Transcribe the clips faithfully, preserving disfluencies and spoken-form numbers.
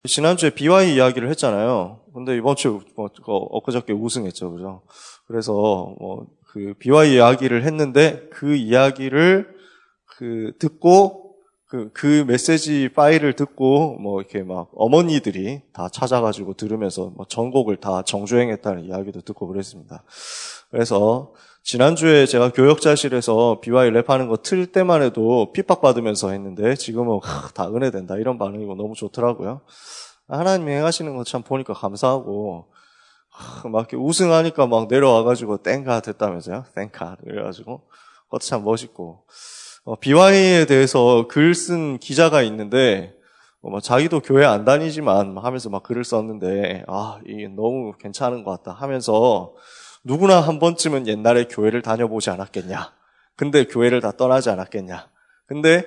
지난주에 비와이 이야기를 했잖아요. 근데 이번 주, 뭐, 엊그저께 우승했죠. 그죠? 그래서, 뭐, 그, 비와이 이야기를 했는데, 그 이야기를, 그, 듣고, 그, 그 메시지 파일을 듣고, 뭐, 이렇게 막, 어머니들이 다 찾아가지고 들으면서, 뭐, 전곡을 다 정주행했다는 이야기도 듣고 그랬습니다. 그래서, 지난주에 제가 교역자실에서 비와이 랩하는 거 틀 때만 해도 핍박받으면서 했는데 지금은 다 은혜된다 이런 반응이고 너무 좋더라고요. 하나님이 행하시는 거 참 보니까 감사하고 막 이렇게 우승하니까 막 내려와가지고 땡카 됐다면서요. 땡카 그래가지고 그것도 참 멋있고 어, 비와이에 대해서 글 쓴 기자가 있는데 어, 뭐 자기도 교회 안 다니지만 하면서 막 글을 썼는데 아 이게 너무 괜찮은 것 같다 하면서 누구나 한 번쯤은 옛날에 교회를 다녀보지 않았겠냐. 근데 교회를 다 떠나지 않았겠냐. 근데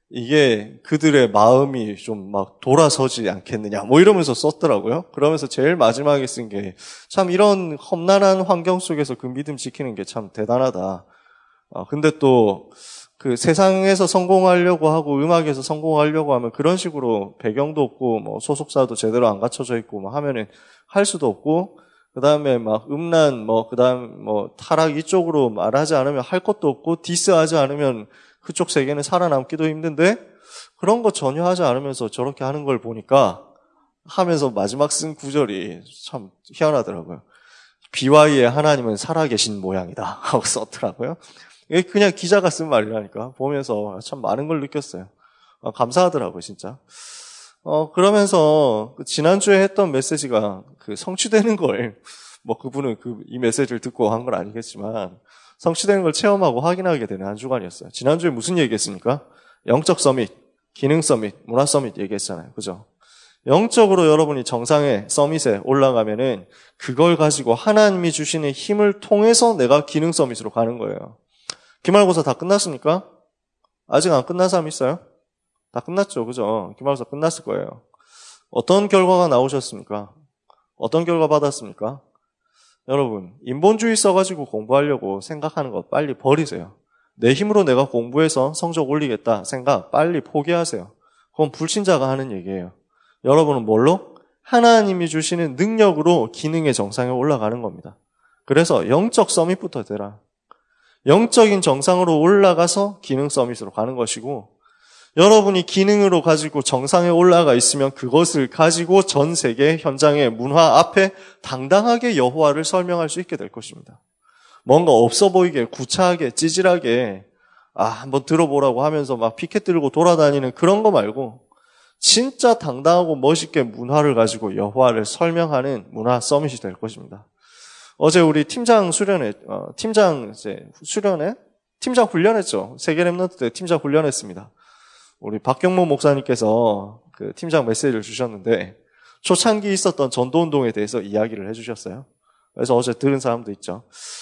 이게 그들의 마음이 좀 막 돌아서지 않겠느냐. 뭐 이러면서 썼더라고요. 그러면서 제일 마지막에 쓴 게 참 이런 험난한 환경 속에서 그 믿음 지키는 게 참 대단하다. 어, 근데 또 그 세상에서 성공하려고 하고 음악에서 성공하려고 하면 그런 식으로 배경도 없고 뭐 소속사도 제대로 안 갖춰져 있고 뭐 하면은 할 수도 없고 그 다음에 막 음란, 뭐, 그 다음, 뭐, 타락 이쪽으로 말하지 않으면 할 것도 없고, 디스하지 않으면 그쪽 세계는 살아남기도 힘든데, 그런 거 전혀 하지 않으면서 저렇게 하는 걸 보니까, 하면서 마지막 쓴 구절이 참 희한하더라고요. 비와이의 하나님은 살아계신 모양이다. 하고 썼더라고요. 이게 그냥 기자가 쓴 말이라니까. 보면서 참 많은 걸 느꼈어요. 아, 감사하더라고요, 진짜. 어, 그러면서, 그 지난주에 했던 메시지가, 그, 성취되는 걸, 뭐, 그분은 그, 이 메시지를 듣고 한 건 아니겠지만, 성취되는 걸 체험하고 확인하게 되는 한 주간이었어요. 지난주에 무슨 얘기 했습니까? 영적 서밋, 기능 서밋, 문화 서밋 얘기했잖아요. 그죠? 영적으로 여러분이 정상의 서밋에 올라가면은, 그걸 가지고 하나님이 주시는 힘을 통해서 내가 기능 서밋으로 가는 거예요. 기말고사 다 끝났습니까? 아직 안 끝난 사람 있어요? 다 끝났죠. 그죠? 기말고사 끝났을 거예요. 어떤 결과가 나오셨습니까? 어떤 결과 받았습니까? 여러분, 인본주의 써가지고 공부하려고 생각하는 거 빨리 버리세요. 내 힘으로 내가 공부해서 성적 올리겠다 생각 빨리 포기하세요. 그건 불신자가 하는 얘기예요. 여러분은 뭘로? 하나님이 주시는 능력으로 기능의 정상에 올라가는 겁니다. 그래서 영적 서밋부터 되라. 영적인 정상으로 올라가서 기능 서밋으로 가는 것이고 여러분이 기능으로 가지고 정상에 올라가 있으면 그것을 가지고 전 세계 현장의 문화 앞에 당당하게 여호와를 설명할 수 있게 될 것입니다. 뭔가 없어 보이게 구차하게 찌질하게 아 한번 들어보라고 하면서 막 피켓 들고 돌아다니는 그런 거 말고 진짜 당당하고 멋있게 문화를 가지고 여호와를 설명하는 문화 서밋이 될 것입니다. 어제 우리 팀장 수련회 어, 팀장 이제 수련회 팀장 훈련했죠. 세계 랩런트 때 팀장 훈련했습니다. 우리 박경모 목사님께서 그 팀장 메시지를 주셨는데 초창기 있었던 전도운동에 대해서 이야기를 해주셨어요. 그래서 어제 들은 사람도 있죠.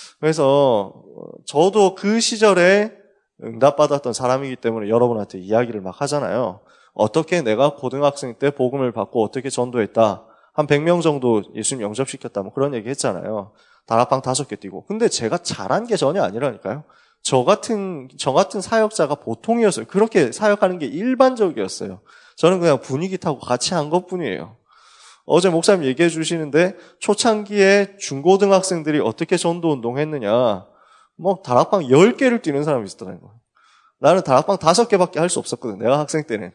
그래서 저도 그 시절에 응답받았던 사람이기 때문에 여러분한테 이야기를 막 하잖아요. 어떻게 내가 고등학생 때 복음을 받고 어떻게 전도했다. 한 백 명 정도 예수님 영접시켰다. 뭐 그런 얘기 했잖아요. 다락방 다섯 개 뛰고. 근데 제가 잘한 게 전혀 아니라니까요. 저 같은, 저 같은 사역자가 보통이었어요. 그렇게 사역하는 게 일반적이었어요. 저는 그냥 분위기 타고 같이 한 것 뿐이에요. 어제 목사님 얘기해 주시는데, 초창기에 중고등학생들이 어떻게 전도 운동했느냐. 뭐, 다락방 열 개를 뛰는 사람이 있었다는 거예요. 나는 다락방 다섯 개밖에 할 수 없었거든. 내가 학생 때는.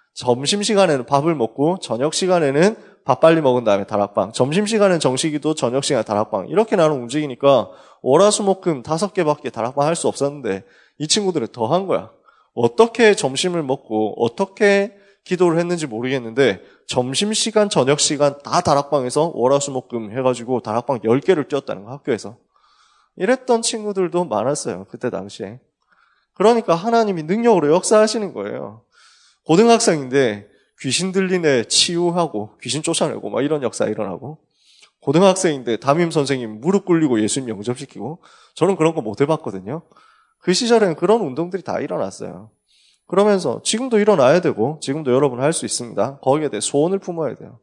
점심시간에는 밥을 먹고, 저녁시간에는 밥 빨리 먹은 다음에 다락방. 점심시간엔 정식이도 저녁시간에 다락방. 이렇게 나는 움직이니까 월화수목금 다섯 개밖에 다락방 할 수 없었는데 이 친구들은 더 한 거야. 어떻게 점심을 먹고 어떻게 기도를 했는지 모르겠는데 점심시간, 저녁시간 다 다락방에서 월화수목금 해가지고 다락방 열 개를 뛰었다는 거 학교에서. 이랬던 친구들도 많았어요. 그때 당시에. 그러니까 하나님이 능력으로 역사하시는 거예요. 고등학생인데 귀신 들린 애 치유하고 귀신 쫓아내고 막 이런 역사 일어나고 고등학생인데 담임 선생님 무릎 꿇리고 예수님 영접시키고 저는 그런 거 못 해봤거든요. 그 시절에는 그런 운동들이 다 일어났어요. 그러면서 지금도 일어나야 되고 지금도 여러분 할 수 있습니다. 거기에 대해 소원을 품어야 돼요.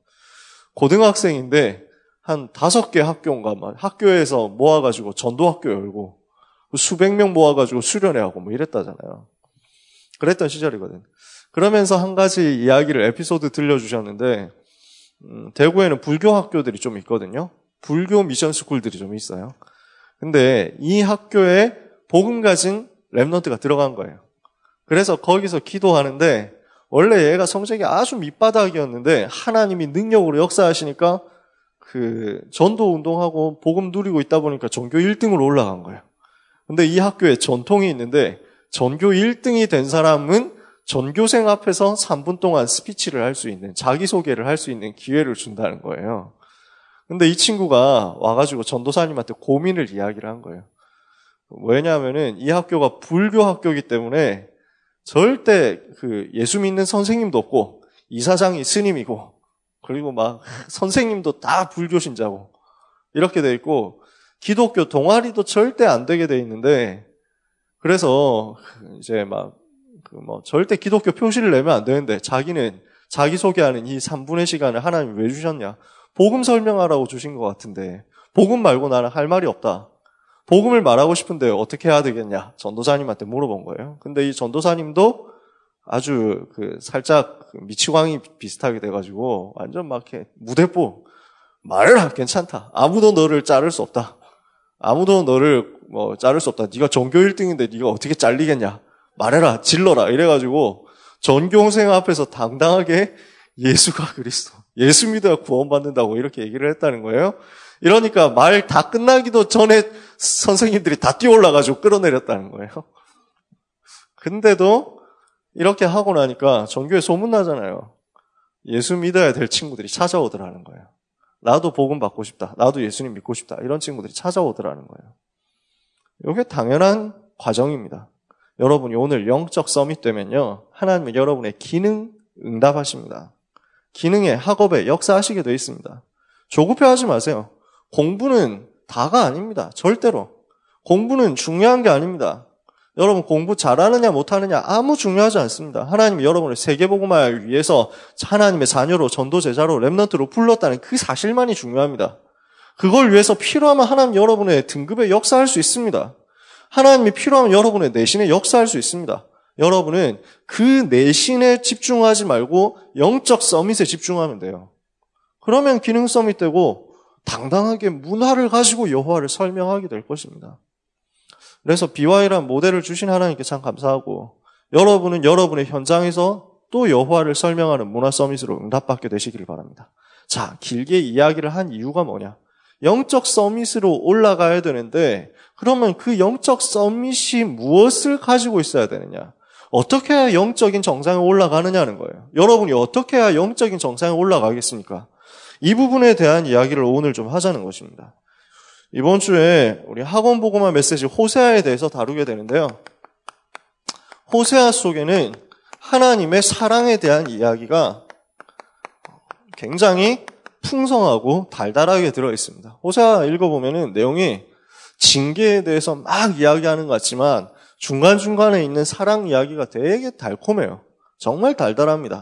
고등학생인데 한 다섯 개 학교인가 학교에서 모아가지고 전도학교 열고 수백 명 모아가지고 수련회하고 뭐 이랬다잖아요. 그랬던 시절이거든. 그러면서 한 가지 이야기를 에피소드 들려주셨는데 음, 대구에는 불교 학교들이 좀 있거든요. 불교 미션 스쿨들이 좀 있어요. 근데 이 학교에 복음 가진 랩런트가 들어간 거예요. 그래서 거기서 기도하는데 원래 얘가 성적이 아주 밑바닥이었는데 하나님이 능력으로 역사하시니까 그 전도 운동하고 복음 누리고 있다 보니까 전교 일 등으로 올라간 거예요. 근데 이 학교에 전통이 있는데 전교 일 등이 된 사람은 전교생 앞에서 삼 분 동안 스피치를 할 수 있는, 자기소개를 할 수 있는 기회를 준다는 거예요. 근데 이 친구가 와가지고 전도사님한테 고민을 이야기를 한 거예요. 왜냐하면은 이 학교가 불교 학교이기 때문에 절대 그 예수 믿는 선생님도 없고 이사장이 스님이고 그리고 막 선생님도 다 불교 신자고 이렇게 돼 있고 기독교 동아리도 절대 안 되게 돼 있는데 그래서 이제 막 그 뭐 절대 기독교 표시를 내면 안 되는데 자기는 자기 소개하는 이 삼 분의 시간을 하나님이 왜 주셨냐? 복음 설명하라고 주신 것 같은데 복음 말고 나는 할 말이 없다. 복음을 말하고 싶은데 어떻게 해야 되겠냐? 전도사님한테 물어본 거예요. 근데 이 전도사님도 아주 그 살짝 미치광이 비슷하게 돼가지고 완전 막 이렇게 무대뽀 말을 하 괜찮다. 아무도 너를 자를 수 없다. 아무도 너를 뭐 자를 수 없다. 네가 전교 일 등인데 네가 어떻게 잘리겠냐? 말해라, 질러라 이래가지고 전교생 앞에서 당당하게 예수가 그리스도, 예수 믿어야 구원받는다고 이렇게 얘기를 했다는 거예요. 이러니까 말 다 끝나기도 전에 선생님들이 다 뛰어올라가지고 끌어내렸다는 거예요. 근데도 이렇게 하고 나니까 전교에 소문나잖아요. 예수 믿어야 될 친구들이 찾아오더라는 거예요. 나도 복음 받고 싶다. 나도 예수님 믿고 싶다. 이런 친구들이 찾아오더라는 거예요. 이게 당연한 과정입니다. 여러분이 오늘 영적 서밋 되면요. 하나님은 여러분의 기능 응답하십니다. 기능에 학업에 역사하시게 되어 있습니다. 조급해하지 마세요. 공부는 다가 아닙니다. 절대로. 공부는 중요한 게 아닙니다. 여러분 공부 잘하느냐 못하느냐 아무 중요하지 않습니다. 하나님이 여러분을 세계복음화를 위해서 하나님의 자녀로 전도 제자로 렘넌트로 불렀다는 그 사실만이 중요합니다. 그걸 위해서 필요하면 하나님 여러분의 등급에 역사할 수 있습니다. 하나님이 필요하면 여러분의 내신에 역사할 수 있습니다. 여러분은 그 내신에 집중하지 말고 영적 서밋에 집중하면 돼요. 그러면 기능 서밋 되고 당당하게 문화를 가지고 여호와를 설명하게 될 것입니다. 그래서 비와이라는 모델을 주신 하나님께 참 감사하고 여러분은 여러분의 현장에서 또 여호와를 설명하는 문화 서밋으로 응답받게 되시기를 바랍니다. 자, 길게 이야기를 한 이유가 뭐냐? 영적 서밋으로 올라가야 되는데 그러면 그 영적 서밋이 무엇을 가지고 있어야 되느냐? 어떻게 해야 영적인 정상에 올라가느냐는 거예요. 여러분이 어떻게 해야 영적인 정상에 올라가겠습니까? 이 부분에 대한 이야기를 오늘 좀 하자는 것입니다. 이번 주에 우리 학원 복음화 메시지 호세아에 대해서 다루게 되는데요. 호세아 속에는 하나님의 사랑에 대한 이야기가 굉장히 풍성하고 달달하게 들어있습니다. 호세아 읽어보면은 내용이 징계에 대해서 막 이야기하는 것 같지만 중간중간에 있는 사랑 이야기가 되게 달콤해요. 정말 달달합니다.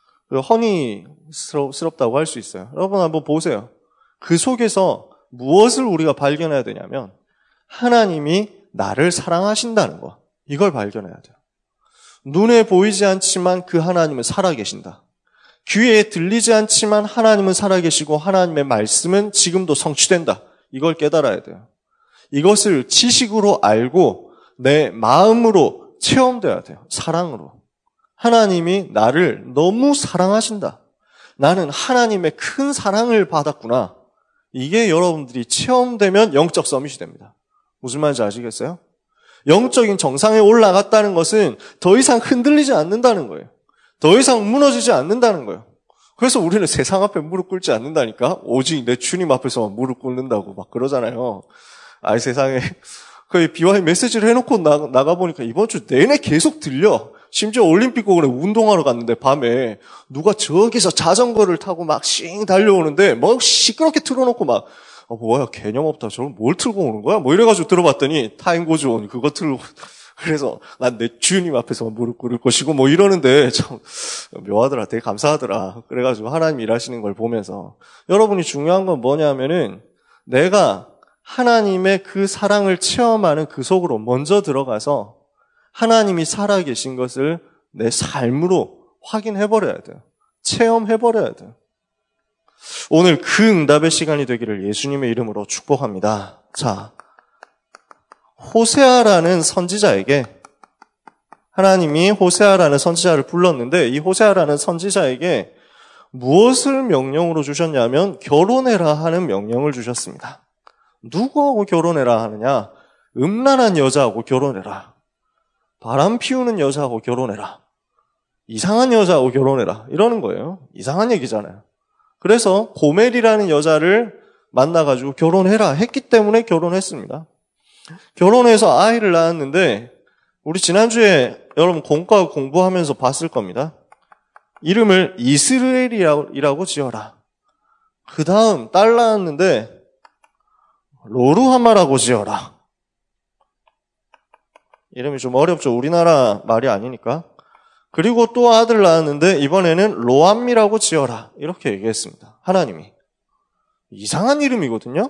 허니스럽다고 할 수 있어요. 여러분 한번 보세요. 그 속에서 무엇을 우리가 발견해야 되냐면 하나님이 나를 사랑하신다는 거. 이걸 발견해야 돼요. 눈에 보이지 않지만 그 하나님은 살아계신다. 귀에 들리지 않지만 하나님은 살아계시고 하나님의 말씀은 지금도 성취된다. 이걸 깨달아야 돼요. 이것을 지식으로 알고 내 마음으로 체험돼야 돼요. 사랑으로. 하나님이 나를 너무 사랑하신다. 나는 하나님의 큰 사랑을 받았구나. 이게 여러분들이 체험되면 영적 서밋이 됩니다. 무슨 말인지 아시겠어요? 영적인 정상에 올라갔다는 것은 더 이상 흔들리지 않는다는 거예요. 더 이상 무너지지 않는다는 거예요. 그래서 우리는 세상 앞에 무릎 꿇지 않는다니까? 오직 내 주님 앞에서만 무릎 꿇는다고 막 그러잖아요. 아이 세상에. 그 비와이 메시지를 해놓고 나, 나가보니까 이번 주 내내 계속 들려. 심지어 올림픽공원에 운동하러 갔는데 밤에 누가 저기서 자전거를 타고 막 씩 달려오는데 뭐 시끄럽게 틀어놓고 막 아, 뭐야 개념 없다. 저걸 뭘 틀고 오는 거야? 뭐 이래가지고 들어봤더니 타임고즈온 그거 틀고 그래서 난 내 주님 앞에서 무릎 꿇을 것이고 뭐 이러는데 참 묘하더라. 되게 감사하더라. 그래가지고 하나님 일하시는 걸 보면서 여러분이 중요한 건 뭐냐면은 내가 하나님의 그 사랑을 체험하는 그 속으로 먼저 들어가서 하나님이 살아계신 것을 내 삶으로 확인해버려야 돼요. 체험해버려야 돼요. 오늘 그 응답의 시간이 되기를 예수님의 이름으로 축복합니다. 자, 호세아라는 선지자에게 하나님이 호세아라는 선지자를 불렀는데 이 호세아라는 선지자에게 무엇을 명령으로 주셨냐면 결혼해라 하는 명령을 주셨습니다. 누구하고 결혼해라 하느냐? 음란한 여자하고 결혼해라. 바람 피우는 여자하고 결혼해라. 이상한 여자하고 결혼해라. 이러는 거예요. 이상한 얘기잖아요. 그래서 고멜이라는 여자를 만나가지고 결혼해라 했기 때문에 결혼했습니다. 결혼해서 아이를 낳았는데 우리 지난주에 여러분 공과 공부하면서 봤을 겁니다. 이름을 이스라엘이라고 지어라. 그 다음 딸 낳았는데 로루하마라고 지어라. 이름이 좀 어렵죠. 우리나라 말이 아니니까. 그리고 또 아들 낳았는데 이번에는 로암미라고 지어라. 이렇게 얘기했습니다. 하나님이. 이상한 이름이거든요.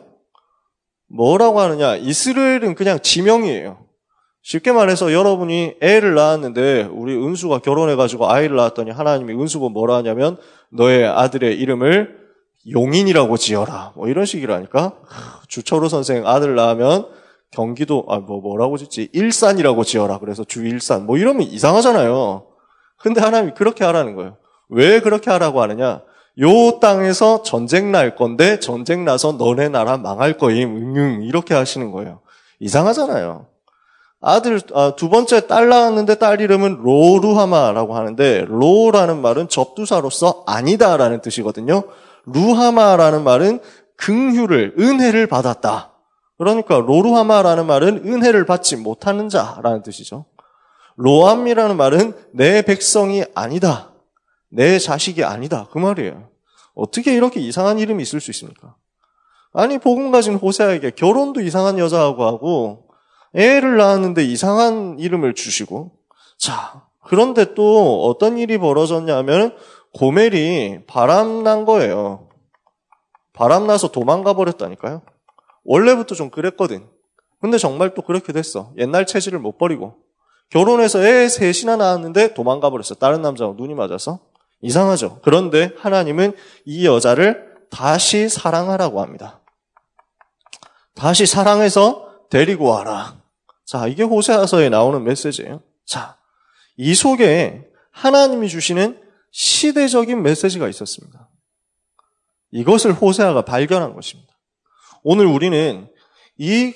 뭐라고 하느냐. 이스라엘은 그냥 지명이에요. 쉽게 말해서 여러분이 애를 낳았는데 우리 은수가 결혼해가지고 아이를 낳았더니 하나님이 은수가 뭐라 하냐면 너의 아들의 이름을 용인이라고 지어라. 뭐 이런 식이라니까. 주철호 선생 아들 낳으면 경기도 아 뭐 뭐라고 짓지? 일산이라고 지어라. 그래서 주일산. 뭐 이러면 이상하잖아요. 근데 하나님이 그렇게 하라는 거예요. 왜 그렇게 하라고 하느냐? 요 땅에서 전쟁 날 건데 전쟁 나서 너네 나라 망할 거임. 응응 이렇게 하시는 거예요. 이상하잖아요. 아들 아, 두 번째 딸 낳았는데 딸 이름은 로루하마라고 하는데 로라는 말은 접두사로서 아니다라는 뜻이거든요. 루하마라는 말은 긍휼을 은혜를 받았다. 그러니까 로루하마라는 말은 은혜를 받지 못하는 자라는 뜻이죠. 로암이라는 말은 내 백성이 아니다. 내 자식이 아니다. 그 말이에요. 어떻게 이렇게 이상한 이름이 있을 수 있습니까? 아니 복음 가진 호세아에게 결혼도 이상한 여자하고 하고 애를 낳았는데 이상한 이름을 주시고 자 그런데 또 어떤 일이 벌어졌냐면 고멜이 바람난 거예요. 바람나서 도망가 버렸다니까요. 원래부터 좀 그랬거든. 근데 정말 또 그렇게 됐어. 옛날 체질을 못 버리고 결혼해서 애 셋이나 낳았는데 도망가 버렸어. 다른 남자하고 눈이 맞아서. 이상하죠. 그런데 하나님은 이 여자를 다시 사랑하라고 합니다. 다시 사랑해서 데리고 와라. 자, 이게 호세아서에 나오는 메시지예요. 자, 이 속에 하나님이 주시는 시대적인 메시지가 있었습니다. 이것을 호세아가 발견한 것입니다. 오늘 우리는 이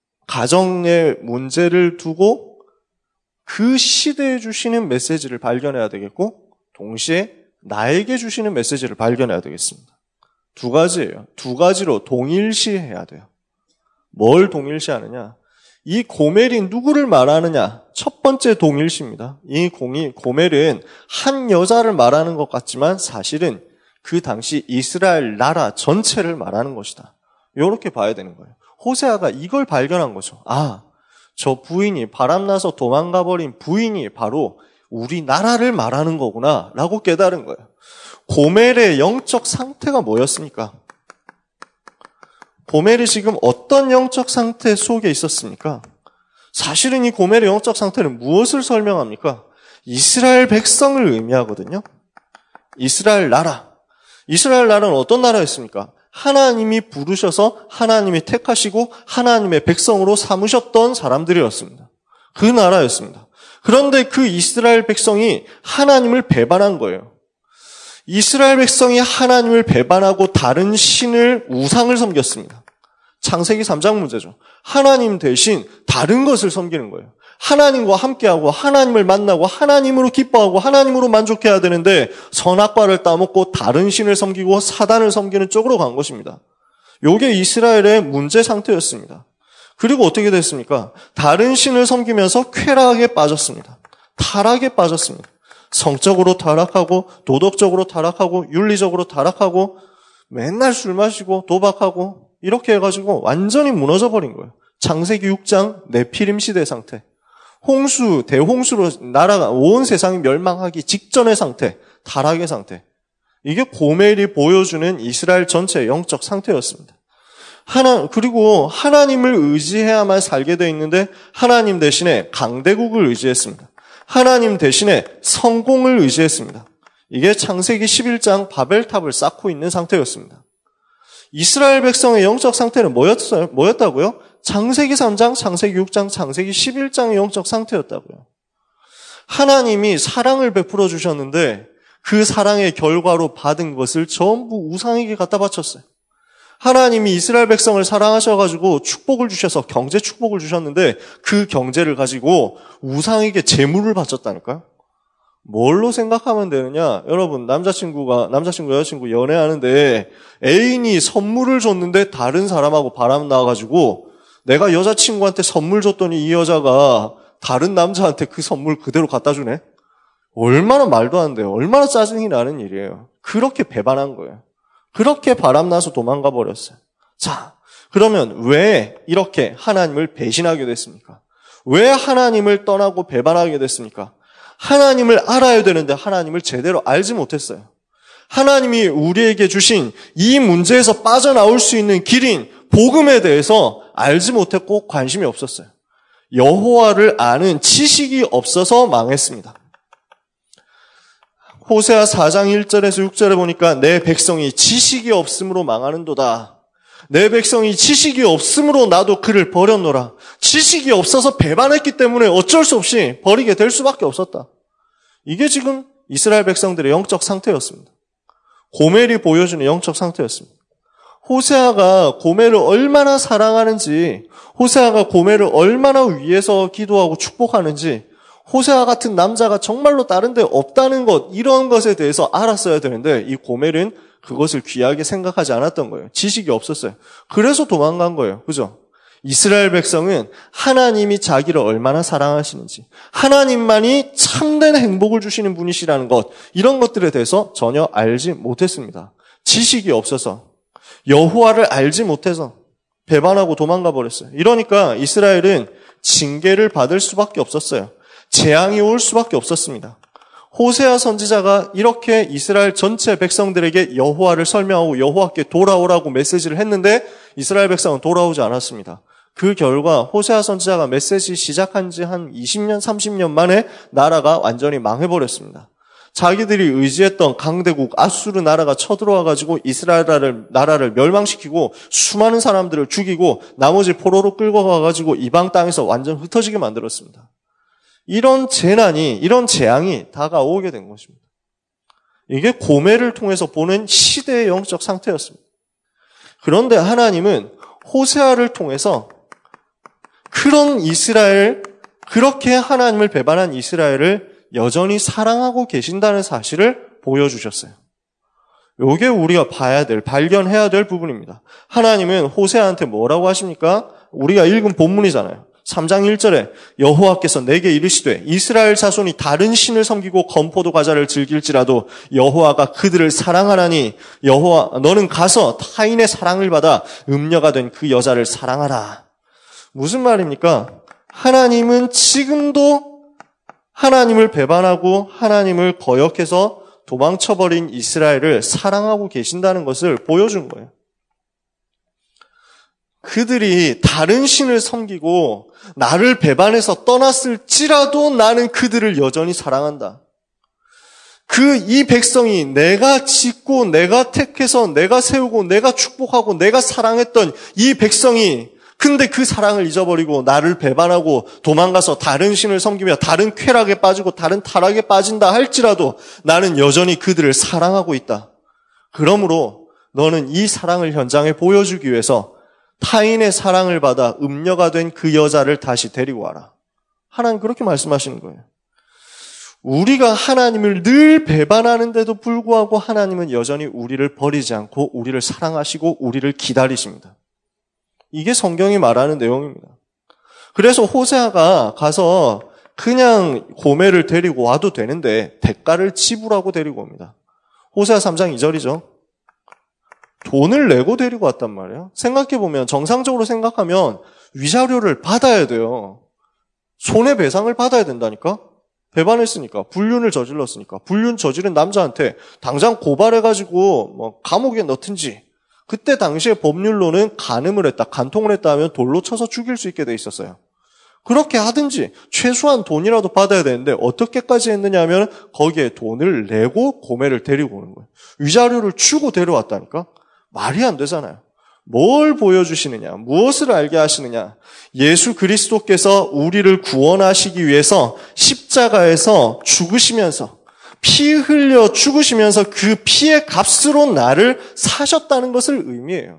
가정의 문제를 두고 그 시대에 주시는 메시지를 발견해야 되겠고 동시에 나에게 주시는 메시지를 발견해야 되겠습니다. 두 가지예요. 두 가지로 동일시해야 돼요. 뭘 동일시하느냐? 이 고멜이 누구를 말하느냐? 첫 번째 동일시입니다. 이 공이, 고멜은 한 여자를 말하는 것 같지만 사실은 그 당시 이스라엘 나라 전체를 말하는 것이다. 이렇게 봐야 되는 거예요. 호세아가 이걸 발견한 거죠. 아, 저 부인이 바람나서 도망가버린 부인이 바로 우리나라를 말하는 거구나 라고 깨달은 거예요. 고멜의 영적 상태가 뭐였습니까? 고멜이 지금 어떤 영적 상태 속에 있었습니까? 사실은 이 고멜의 영적 상태는 무엇을 설명합니까? 이스라엘 백성을 의미하거든요. 이스라엘 나라. 이스라엘 나라는 어떤 나라였습니까? 하나님이 부르셔서 하나님이 택하시고 하나님의 백성으로 삼으셨던 사람들이었습니다. 그 나라였습니다. 그런데 그 이스라엘 백성이 하나님을 배반한 거예요. 이스라엘 백성이 하나님을 배반하고 다른 신을 우상을 섬겼습니다. 창세기 삼 장 문제죠. 하나님 대신 다른 것을 섬기는 거예요. 하나님과 함께하고 하나님을 만나고 하나님으로 기뻐하고 하나님으로 만족해야 되는데 선악과를 따먹고 다른 신을 섬기고 사단을 섬기는 쪽으로 간 것입니다. 이게 이스라엘의 문제 상태였습니다. 그리고 어떻게 됐습니까? 다른 신을 섬기면서 쾌락에 빠졌습니다. 타락에 빠졌습니다. 성적으로 타락하고 도덕적으로 타락하고 윤리적으로 타락하고 맨날 술 마시고 도박하고 이렇게 해가지고 완전히 무너져 버린 거예요. 창세기 육 장 네피림 시대 상태. 홍수, 대홍수로 나라가 온 세상이 멸망하기 직전의 상태, 타락의 상태. 이게 고멜이 보여주는 이스라엘 전체의 영적 상태였습니다. 하나, 그리고 하나님을 의지해야만 살게 돼 있는데 하나님 대신에 강대국을 의지했습니다. 하나님 대신에 성공을 의지했습니다. 이게 창세기 십일 장 바벨탑을 쌓고 있는 상태였습니다. 이스라엘 백성의 영적 상태는 뭐였어요? 뭐였다고요? 창세기 삼 장, 창세기 육 장, 창세기 십일 장의 영적 상태였다고요. 하나님이 사랑을 베풀어 주셨는데 그 사랑의 결과로 받은 것을 전부 우상에게 갖다 바쳤어요. 하나님이 이스라엘 백성을 사랑하셔가지고 축복을 주셔서 경제 축복을 주셨는데 그 경제를 가지고 우상에게 재물을 바쳤다니까요. 뭘로 생각하면 되느냐? 여러분, 남자친구가, 남자친구, 여자친구 연애하는데 애인이 선물을 줬는데 다른 사람하고 바람 나와가지고 내가 여자친구한테 선물 줬더니 이 여자가 다른 남자한테 그 선물 그대로 갖다 주네? 얼마나 말도 안 돼요. 얼마나 짜증이 나는 일이에요. 그렇게 배반한 거예요. 그렇게 바람나서 도망가 버렸어요. 자, 그러면 왜 이렇게 하나님을 배신하게 됐습니까? 왜 하나님을 떠나고 배반하게 됐습니까? 하나님을 알아야 되는데 하나님을 제대로 알지 못했어요. 하나님이 우리에게 주신 이 문제에서 빠져나올 수 있는 길인 복음에 대해서 알지 못했고 관심이 없었어요. 여호와를 아는 지식이 없어서 망했습니다. 호세아 사 장 일 절에서 육 절에 보니까 내 백성이 지식이 없음으로 망하는도다. 내 백성이 지식이 없음으로 나도 그를 버렸노라. 지식이 없어서 배반했기 때문에 어쩔 수 없이 버리게 될 수밖에 없었다. 이게 지금 이스라엘 백성들의 영적 상태였습니다. 고멜이 보여주는 영적 상태였습니다. 호세아가 고멜을 얼마나 사랑하는지, 호세아가 고멜을 얼마나 위해서 기도하고 축복하는지, 호세아 같은 남자가 정말로 다른 데 없다는 것, 이런 것에 대해서 알았어야 되는데 이 고멜은 그것을 귀하게 생각하지 않았던 거예요. 지식이 없었어요. 그래서 도망간 거예요. 그죠? 이스라엘 백성은 하나님이 자기를 얼마나 사랑하시는지, 하나님만이 참된 행복을 주시는 분이시라는 것, 이런 것들에 대해서 전혀 알지 못했습니다. 지식이 없어서, 여호와를 알지 못해서 배반하고 도망가 버렸어요. 이러니까 이스라엘은 징계를 받을 수밖에 없었어요. 재앙이 올 수밖에 없었습니다. 호세아 선지자가 이렇게 이스라엘 전체 백성들에게 여호와를 설명하고 여호와께 돌아오라고 메시지를 했는데 이스라엘 백성은 돌아오지 않았습니다. 그 결과 호세아 선지자가 메시지 시작한 지 한 이십 년, 삼십 년 만에 나라가 완전히 망해버렸습니다. 자기들이 의지했던 강대국 아수르 나라가 쳐들어와가지고 이스라엘 나라를, 나라를 멸망시키고 수많은 사람들을 죽이고 나머지 포로로 끌고 가가지고 이방 땅에서 완전 흩어지게 만들었습니다. 이런 재난이, 이런 재앙이 다가오게 된 것입니다. 이게 고멜을 통해서 보는 시대의 영적 상태였습니다. 그런데 하나님은 호세아를 통해서 그런 이스라엘, 그렇게 하나님을 배반한 이스라엘을 여전히 사랑하고 계신다는 사실을 보여주셨어요. 이게 우리가 봐야 될, 발견해야 될 부분입니다. 하나님은 호세아한테 뭐라고 하십니까? 우리가 읽은 본문이잖아요. 삼 장 일 절에 여호와께서 내게 이르시되 이스라엘 자손이 다른 신을 섬기고 건포도 과자를 즐길지라도 여호와가 그들을 사랑하나니 여호와 너는 가서 타인의 사랑을 받아 음녀가 된 그 여자를 사랑하라. 무슨 말입니까? 하나님은 지금도 하나님을 배반하고 하나님을 거역해서 도망쳐버린 이스라엘을 사랑하고 계신다는 것을 보여준 거예요. 그들이 다른 신을 섬기고 나를 배반해서 떠났을지라도 나는 그들을 여전히 사랑한다. 그 이 백성이 내가 짓고 내가 택해서 내가 세우고 내가 축복하고 내가 사랑했던 이 백성이 근데 그 사랑을 잊어버리고 나를 배반하고 도망가서 다른 신을 섬기며 다른 쾌락에 빠지고 다른 타락에 빠진다 할지라도 나는 여전히 그들을 사랑하고 있다. 그러므로 너는 이 사랑을 현장에 보여주기 위해서 타인의 사랑을 받아 음녀가 된 그 여자를 다시 데리고 와라. 하나님 그렇게 말씀하시는 거예요. 우리가 하나님을 늘 배반하는데도 불구하고 하나님은 여전히 우리를 버리지 않고 우리를 사랑하시고 우리를 기다리십니다. 이게 성경이 말하는 내용입니다. 그래서 호세아가 가서 그냥 고멜을 데리고 와도 되는데 대가를 지불하고 데리고 옵니다. 호세아 삼 장 이 절이죠. 돈을 내고 데리고 왔단 말이에요. 생각해보면 정상적으로 생각하면 위자료를 받아야 돼요. 손해배상을 받아야 된다니까. 배반했으니까, 불륜을 저질렀으니까, 불륜 저지른 남자한테 당장 고발해가지고 뭐 감옥에 넣든지. 그때 당시에 법률로는 간음을 했다, 간통을 했다 하면 돌로 쳐서 죽일 수 있게 돼 있었어요. 그렇게 하든지 최소한 돈이라도 받아야 되는데 어떻게까지 했느냐 하면 거기에 돈을 내고 고멜을 데리고 오는 거예요. 위자료를 주고 데려왔다니까? 말이 안 되잖아요. 뭘 보여주시느냐? 무엇을 알게 하시느냐? 예수 그리스도께서 우리를 구원하시기 위해서 십자가에서 죽으시면서 피 흘려 죽으시면서 그 피의 값으로 나를 사셨다는 것을 의미해요.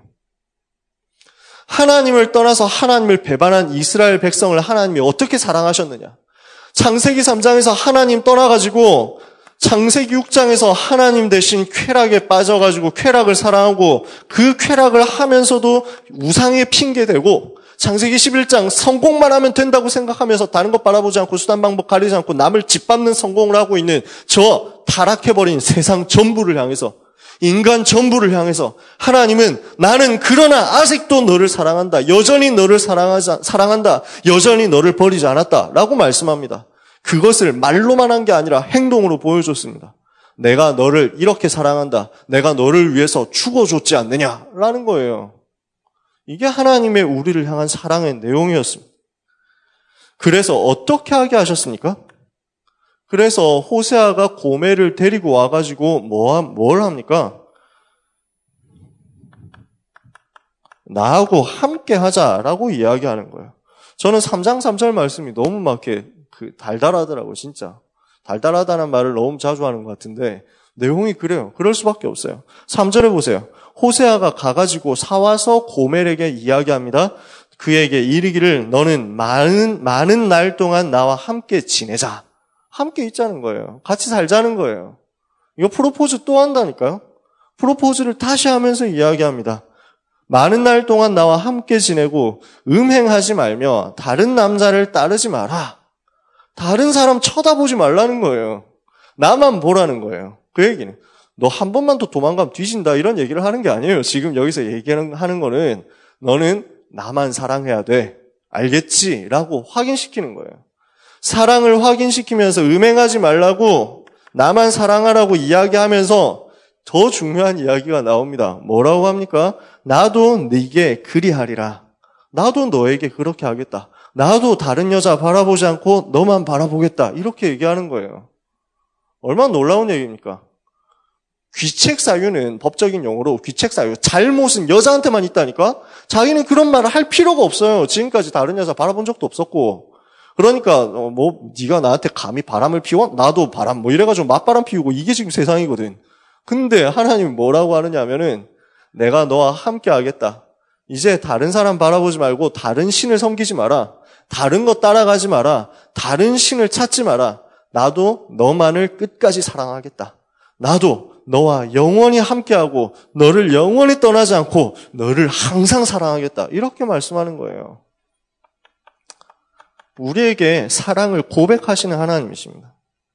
하나님을 떠나서 하나님을 배반한 이스라엘 백성을 하나님이 어떻게 사랑하셨느냐? 창세기 삼 장에서 하나님 떠나가지고 창세기 육 장에서 하나님 대신 쾌락에 빠져가지고 쾌락을 사랑하고 그 쾌락을 하면서도 우상의 핑계대고 창세기 십일 장 성공만 하면 된다고 생각하면서 다른 것 바라보지 않고 수단 방법 가리지 않고 남을 짓밟는 성공을 하고 있는 저 타락해버린 세상 전부를 향해서 인간 전부를 향해서 하나님은 나는 그러나 아직도 너를 사랑한다. 여전히 너를 사랑하자, 사랑한다. 여전히 너를 버리지 않았다. 라고 말씀합니다. 그것을 말로만 한 게 아니라 행동으로 보여줬습니다. 내가 너를 이렇게 사랑한다. 내가 너를 위해서 죽어줬지 않느냐라는 거예요. 이게 하나님의 우리를 향한 사랑의 내용이었습니다. 그래서 어떻게 하게 하셨습니까? 그래서 호세아가 고멜을 데리고 와가지고 뭐, 뭘 합니까? 나하고 함께 하자라고 이야기하는 거예요. 저는 삼 장 삼 절 말씀이 너무 막 이렇게 그 달달하더라고요, 진짜. 달달하다는 말을 너무 자주 하는 것 같은데 내용이 그래요. 그럴 수밖에 없어요. 삼 절에 보세요. 호세아가 가가지고 사와서 고멜에게 이야기합니다. 그에게 이르기를 너는 많은 많은 날 동안 나와 함께 지내자. 함께 있자는 거예요. 같이 살자는 거예요. 이거 프로포즈 또 한다니까요. 프로포즈를 다시 하면서 이야기합니다. 많은 날 동안 나와 함께 지내고 음행하지 말며 다른 남자를 따르지 마라. 다른 사람 쳐다보지 말라는 거예요. 나만 보라는 거예요. 그 얘기는 너 한 번만 더 도망가면 뒤진다 이런 얘기를 하는 게 아니에요. 지금 여기서 얘기하는 거는 너는 나만 사랑해야 돼. 알겠지? 라고 확인시키는 거예요. 사랑을 확인시키면서 음행하지 말라고 나만 사랑하라고 이야기하면서 더 중요한 이야기가 나옵니다. 뭐라고 합니까? 나도 네게 그리하리라. 나도 너에게 그렇게 하겠다. 나도 다른 여자 바라보지 않고 너만 바라보겠다. 이렇게 얘기하는 거예요. 얼마나 놀라운 얘기입니까? 귀책사유는 법적인 용어로 귀책사유. 잘못은 여자한테만 있다니까? 자기는 그런 말을 할 필요가 없어요. 지금까지 다른 여자 바라본 적도 없었고. 그러니까 어, 뭐 네가 나한테 감히 바람을 피워? 나도 바람 뭐 이래가지고 맞바람 피우고 이게 지금 세상이거든. 근데 하나님이 뭐라고 하느냐 하면은 내가 너와 함께 하겠다. 이제 다른 사람 바라보지 말고 다른 신을 섬기지 마라. 다른 것 따라가지 마라. 다른 신을 찾지 마라. 나도 너만을 끝까지 사랑하겠다. 나도 너와 영원히 함께하고 너를 영원히 떠나지 않고 너를 항상 사랑하겠다. 이렇게 말씀하는 거예요. 우리에게 사랑을 고백하시는 하나님이십니다.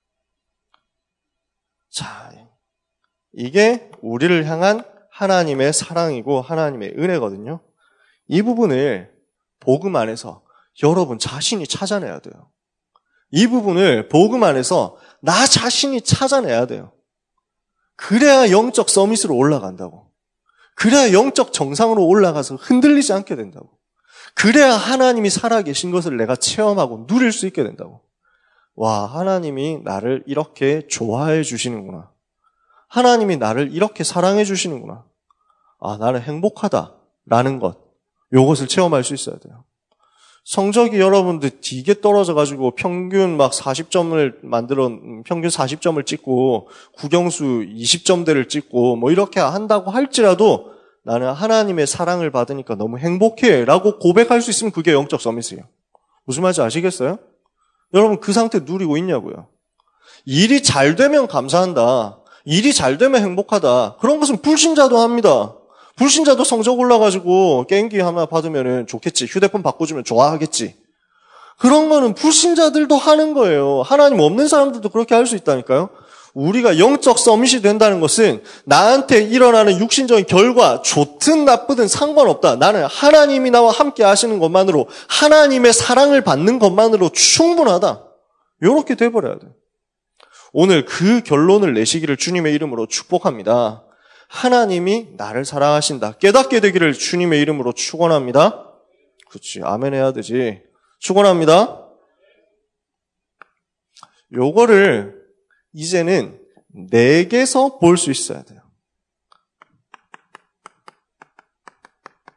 자, 이게 우리를 향한 하나님의 사랑이고 하나님의 은혜거든요. 이 부분을 복음 안에서 여러분 자신이 찾아내야 돼요. 이 부분을 복음 안에서 나 자신이 찾아내야 돼요. 그래야 영적 서밋으로 올라간다고. 그래야 영적 정상으로 올라가서 흔들리지 않게 된다고. 그래야 하나님이 살아계신 것을 내가 체험하고 누릴 수 있게 된다고. 와, 하나님이 나를 이렇게 좋아해 주시는구나. 하나님이 나를 이렇게 사랑해 주시는구나. 아, 나는 행복하다라는 것. 요것을 체험할 수 있어야 돼요. 성적이 여러분들 되게 떨어져가지고 평균 막 사십 점을 만들어, 평균 사십 점을 찍고 국영수 이십 점대를 찍고 뭐 이렇게 한다고 할지라도 나는 하나님의 사랑을 받으니까 너무 행복해 라고 고백할 수 있으면 그게 영적 서밋이에요. 무슨 말인지 아시겠어요? 여러분 그 상태 누리고 있냐고요. 일이 잘 되면 감사한다. 일이 잘 되면 행복하다. 그런 것은 불신자도 합니다. 불신자도 성적 올라가지고 게임기 하나 받으면 좋겠지. 휴대폰 바꿔주면 좋아하겠지. 그런 거는 불신자들도 하는 거예요. 하나님 없는 사람들도 그렇게 할 수 있다니까요. 우리가 영적 서밋이 된다는 것은 나한테 일어나는 육신적인 결과 좋든 나쁘든 상관없다. 나는 하나님이 나와 함께 하시는 것만으로 하나님의 사랑을 받는 것만으로 충분하다. 이렇게 돼버려야 돼요. 오늘 그 결론을 내시기를 주님의 이름으로 축복합니다. 하나님이 나를 사랑하신다. 깨닫게 되기를 주님의 이름으로 축원합니다. 그렇지. 아멘 해야 되지. 축원합니다. 요거를 이제는 내게서 볼 수 있어야 돼요.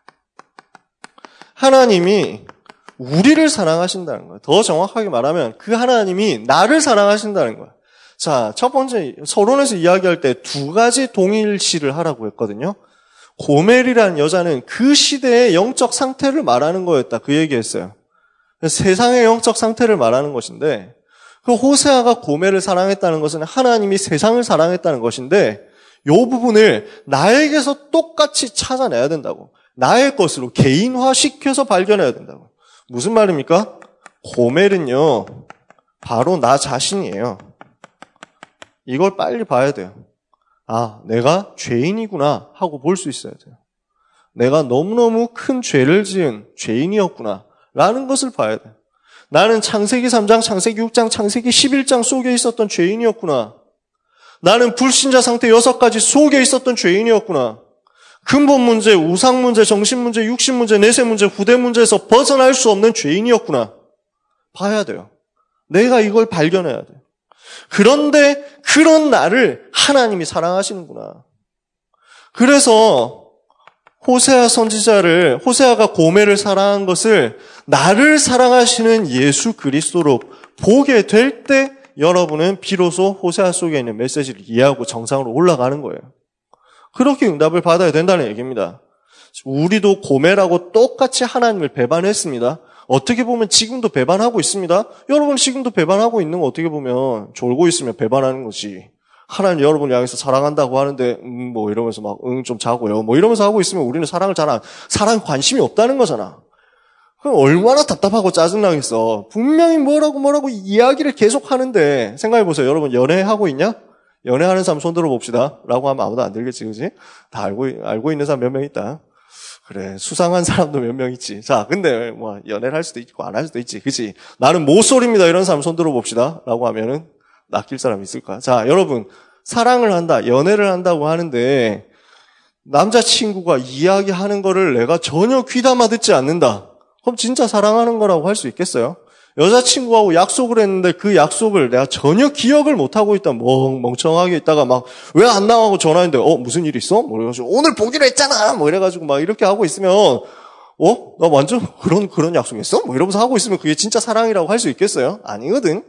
하나님이 우리를 사랑하신다는 거예요. 더 정확하게 말하면 그 하나님이 나를 사랑하신다는 거예요. 자, 첫 번째 서론에서 이야기할 때 두 가지 동일시를 하라고 했거든요. 고멜이라는 여자는 그 시대의 영적 상태를 말하는 거였다. 그 얘기했어요. 세상의 영적 상태를 말하는 것인데 그 호세아가 고멜을 사랑했다는 것은 하나님이 세상을 사랑했다는 것인데 이 부분을 나에게서 똑같이 찾아내야 된다고. 나의 것으로 개인화시켜서 발견해야 된다고. 무슨 말입니까? 고멜은요, 바로 나 자신이에요. 이걸 빨리 봐야 돼요. 아, 내가 죄인이구나 하고 볼 수 있어야 돼요. 내가 너무너무 큰 죄를 지은 죄인이었구나 라는 것을 봐야 돼요. 나는 창세기 삼 장, 창세기 육 장, 창세기 십일 장 속에 있었던 죄인이었구나. 나는 불신자 상태 여섯 가지 속에 있었던 죄인이었구나. 근본 문제, 우상 문제, 정신 문제, 육신 문제, 내세 문제, 후대 문제에서 벗어날 수 없는 죄인이었구나. 봐야 돼요. 내가 이걸 발견해야 돼요. 그런데 그런 나를 하나님이 사랑하시는구나. 그래서 호세아 선지자를, 호세아가 고멜을 사랑한 것을 나를 사랑하시는 예수 그리스도로 보게 될 때 여러분은 비로소 호세아 속에 있는 메시지를 이해하고 정상으로 올라가는 거예요. 그렇게 응답을 받아야 된다는 얘기입니다. 우리도 고멜하고 똑같이 하나님을 배반했습니다. 어떻게 보면 지금도 배반하고 있습니다. 여러분 지금도 배반하고 있는 거 어떻게 보면 졸고 있으면 배반하는 거지. 하나님 여러분을 향해서 사랑한다고 하는데 음, 뭐 이러면서 막 응 좀 자고요. 뭐 이러면서 하고 있으면 우리는 사랑을 잘 안, 사랑 관심이 없다는 거잖아. 그럼 얼마나 답답하고 짜증나겠어. 분명히 뭐라고 뭐라고 이야기를 계속 하는데 생각해 보세요. 여러분 연애하고 있냐? 연애하는 사람 손 들어봅시다. 라고 하면 아무도 안 들겠지, 그지? 다 알고, 알고 있는 사람 몇 명 있다. 그래, 수상한 사람도 몇 명 있지. 자, 근데 뭐 연애를 할 수도 있고 안 할 수도 있지, 그지? 나는 모쏠입니다. 이런 사람 손 들어봅시다. 라고 하면은 낚일 사람 있을까? 자, 여러분, 사랑을 한다, 연애를 한다고 하는데 남자친구가 이야기하는 거를 내가 전혀 귀담아 듣지 않는다. 그럼 진짜 사랑하는 거라고 할 수 있겠어요? 여자친구하고 약속을 했는데 그 약속을 내가 전혀 기억을 못하고 있다. 멍, 멍청하게 있다가 막 왜 안 나가고 전화했는데 어 무슨 일 있어? 뭐 이래가지고 오늘 보기로 했잖아. 뭐 이래가지고 막 이렇게 하고 있으면 어? 나 완전 그런 그런 약속했어? 뭐 이러면서 하고 있으면 그게 진짜 사랑이라고 할 수 있겠어요? 아니거든.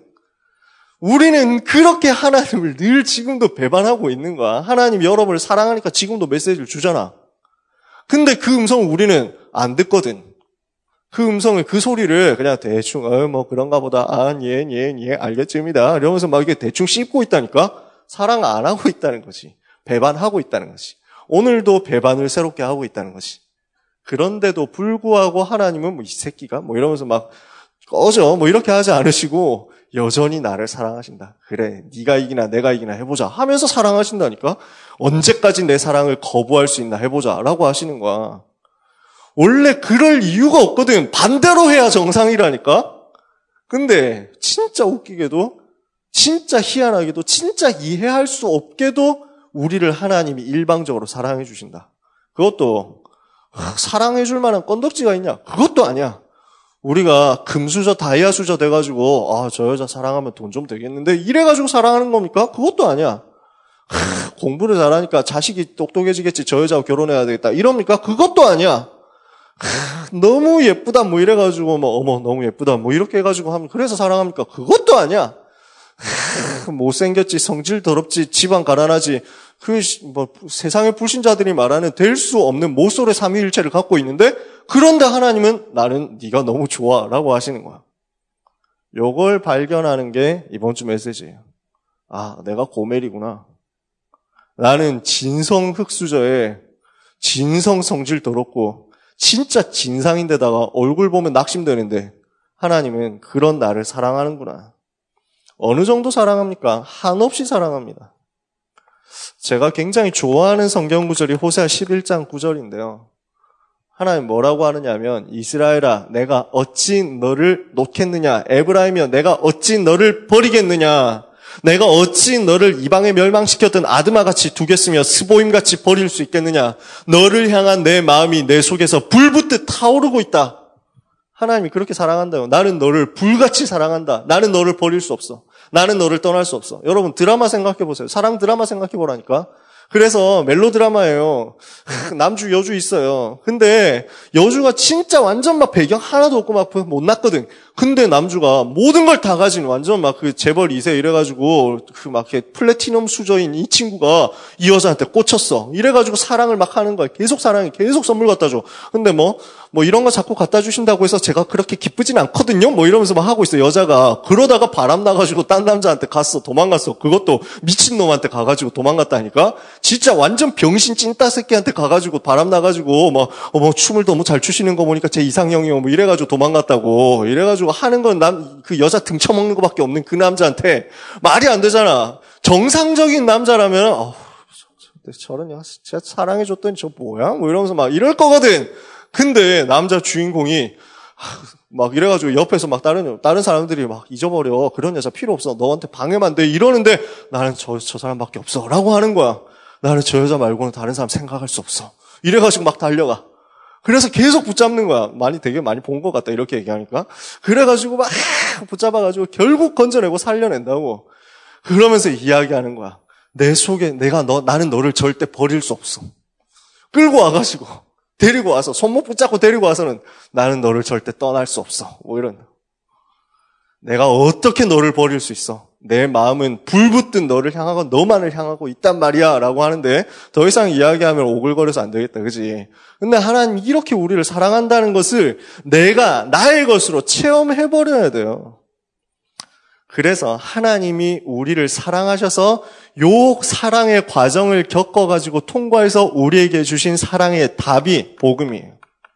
우리는 그렇게 하나님을 늘 지금도 배반하고 있는 거야. 하나님 여러분을 사랑하니까 지금도 메시지를 주잖아. 근데 그 음성을 우리는 안 듣거든. 그 음성을, 그 소리를 그냥 대충, 어, 뭐 그런가 보다, 아, 예, 예, 예, 알겠습니다. 이러면서 막 이렇게 대충 씹고 있다니까? 사랑 안 하고 있다는 거지. 배반하고 있다는 거지. 오늘도 배반을 새롭게 하고 있다는 거지. 그런데도 불구하고 하나님은 뭐 이 새끼가 뭐 이러면서 막 꺼져 뭐 이렇게 하지 않으시고 여전히 나를 사랑하신다. 그래, 네가 이기나 내가 이기나 해보자 하면서 사랑하신다니까? 언제까지 내 사랑을 거부할 수 있나 해보자 라고 하시는 거야. 원래 그럴 이유가 없거든. 반대로 해야 정상이라니까. 근데 진짜 웃기게도 진짜 희한하게도 진짜 이해할 수 없게도 우리를 하나님이 일방적으로 사랑해 주신다. 그것도 사랑해 줄 만한 건덕지가 있냐? 그것도 아니야. 우리가 금수저 다이아 수저 돼가지고 아, 저 여자 사랑하면 돈 좀 되겠는데 이래가지고 사랑하는 겁니까? 그것도 아니야. 공부를 잘하니까 자식이 똑똑해지겠지. 저 여자하고 결혼해야 되겠다. 이럽니까? 그것도 아니야. 너무 예쁘다 뭐 이래가지고 뭐 어머 너무 예쁘다 뭐 이렇게 해가지고 하면 그래서 사랑합니까? 그것도 아니야. 못생겼지, 성질 더럽지, 집안 가난하지. 그 뭐 세상의 불신자들이 말하는 될 수 없는 모쏠의 삼위일체를 갖고 있는데 그런데 하나님은 나는 네가 너무 좋아라고 하시는 거야. 요걸 발견하는 게 이번 주 메시지예요. 아, 내가 고멜이구나. 나는 진성 흙수저에 진성 성질 더럽고 진짜 진상인데다가 얼굴 보면 낙심되는데 하나님은 그런 나를 사랑하는구나. 어느 정도 사랑합니까? 한없이 사랑합니다. 제가 굉장히 좋아하는 성경 구절이 호세아 십일 장 구 절인데요. 하나님 뭐라고 하느냐면 이스라엘아 내가 어찌 너를 놓겠느냐. 에브라임이여 내가 어찌 너를 버리겠느냐. 내가 어찌 너를 이방에 멸망시켰던 아드마같이 두겠으며 스보임같이 버릴 수 있겠느냐. 너를 향한 내 마음이 내 속에서 불붙듯 타오르고 있다. 하나님이 그렇게 사랑한다요. 나는 너를 불같이 사랑한다. 나는 너를 버릴 수 없어. 나는 너를 떠날 수 없어. 여러분 드라마 생각해 보세요. 사랑 드라마 생각해 보라니까. 그래서 멜로드라마예요. 남주 여주 있어요. 근데 여주가 진짜 완전 막 배경 하나도 없고 막 못났거든. 근데 남주가 모든 걸 다 가진 완전 막 그 재벌 이 세 이래가지고 그 막 플래티넘 수저인 이 친구가 이 여자한테 꽂혔어. 이래가지고 사랑을 막 하는 거야. 계속 사랑해. 계속 선물 갖다 줘. 근데 뭐, 뭐 이런 거 자꾸 갖다 주신다고 해서 제가 그렇게 기쁘진 않거든요. 뭐 이러면서 막 하고 있어. 여자가. 그러다가 바람 나가지고 딴 남자한테 갔어. 도망갔어. 그것도 미친놈한테 가가지고 도망갔다니까. 진짜 완전 병신 찐따 새끼한테 가가지고 바람 나가지고 막 어, 뭐 춤을 너무 잘 추시는 거 보니까 제 이상형이요. 뭐 이래가지고 도망갔다고. 이래가지고 하는 건 남 그 여자 등쳐먹는 거밖에 없는 그 남자한테 말이 안 되잖아. 정상적인 남자라면 어, 저런 여 진짜 사랑해줬더니 저 뭐야? 뭐 이러면서 막 이럴 거거든. 근데 남자 주인공이 막 이래가지고 옆에서 막 다른 다른 사람들이 막 잊어버려. 그런 여자 필요 없어. 너한테 방해만 돼. 이러는데 나는 저 저 사람밖에 없어라고 하는 거야. 나는 저 여자 말고는 다른 사람 생각할 수 없어. 이래가지고 막 달려가. 그래서 계속 붙잡는 거야. 많이 되게 많이 본 것 같다 이렇게 얘기하니까. 그래가지고 막 붙잡아가지고 결국 건져내고 살려낸다고. 그러면서 이야기하는 거야. 내 속에 내가 너 나는 너를 절대 버릴 수 없어. 끌고 와가지고 데리고 와서 손목 붙잡고 데리고 와서는 나는 너를 절대 떠날 수 없어. 뭐 이런. 내가 어떻게 너를 버릴 수 있어? 내 마음은 불붙든 너를 향하고 너만을 향하고 있단 말이야 라고 하는데 더 이상 이야기하면 오글거려서 안 되겠다. 그지? 근데 하나님 이렇게 우리를 사랑한다는 것을 내가 나의 것으로 체험해버려야 돼요. 그래서 하나님이 우리를 사랑하셔서 요 사랑의 과정을 겪어가지고 통과해서 우리에게 주신 사랑의 답이 복음이에요.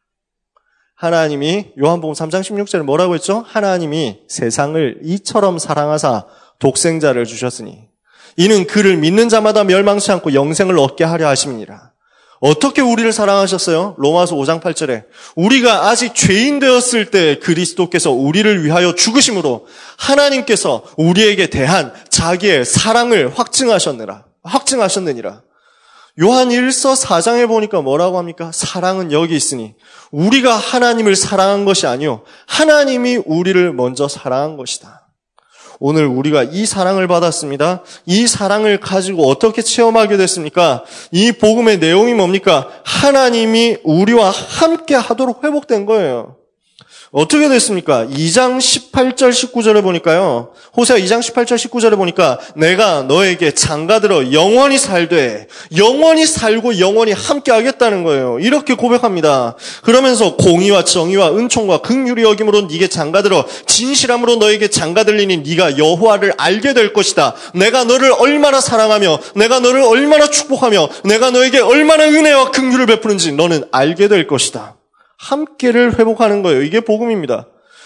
하나님이 요한복음 삼 장 십육 절에 뭐라고 했죠? 하나님이 세상을 이처럼 사랑하사 독생자를 주셨으니 이는 그를 믿는 자마다 멸망치 않고 영생을 얻게 하려 하심이니라. 어떻게 우리를 사랑하셨어요? 로마서 오 장 팔 절에 우리가 아직 죄인 되었을 때 그리스도께서 우리를 위하여 죽으심으로 하나님께서 우리에게 대한 자기의 사랑을 확증하셨느라 확증하셨느니라. 요한 일서 사 장에 보니까 뭐라고 합니까? 사랑은 여기 있으니 우리가 하나님을 사랑한 것이 아니요 하나님이 우리를 먼저 사랑한 것이다. 오늘 우리가 이 사랑을 받았습니다. 이 사랑을 가지고 어떻게 체험하게 됐습니까? 이 복음의 내용이 뭡니까? 하나님이 우리와 함께 하도록 회복된 거예요. 어떻게 됐습니까? 이 장 십팔 절 십구 절에 보니까요. 호세아 이 장 십팔 절 십구 절에 보니까 내가 너에게 장가들어 영원히 살되 영원히 살고 영원히 함께 하겠다는 거예요. 이렇게 고백합니다. 그러면서 공의와 정의와 은총과 긍휼이 여김으로 네게 장가들어 진실함으로 너에게 장가들리니 네가 여호와를 알게 될 것이다. 내가 너를 얼마나 사랑하며 내가 너를 얼마나 축복하며 내가 너에게 얼마나 은혜와 긍휼을 베푸는지 너는 알게 될 것이다. 함께를 회복하는 거예요. 이게 복음입니다.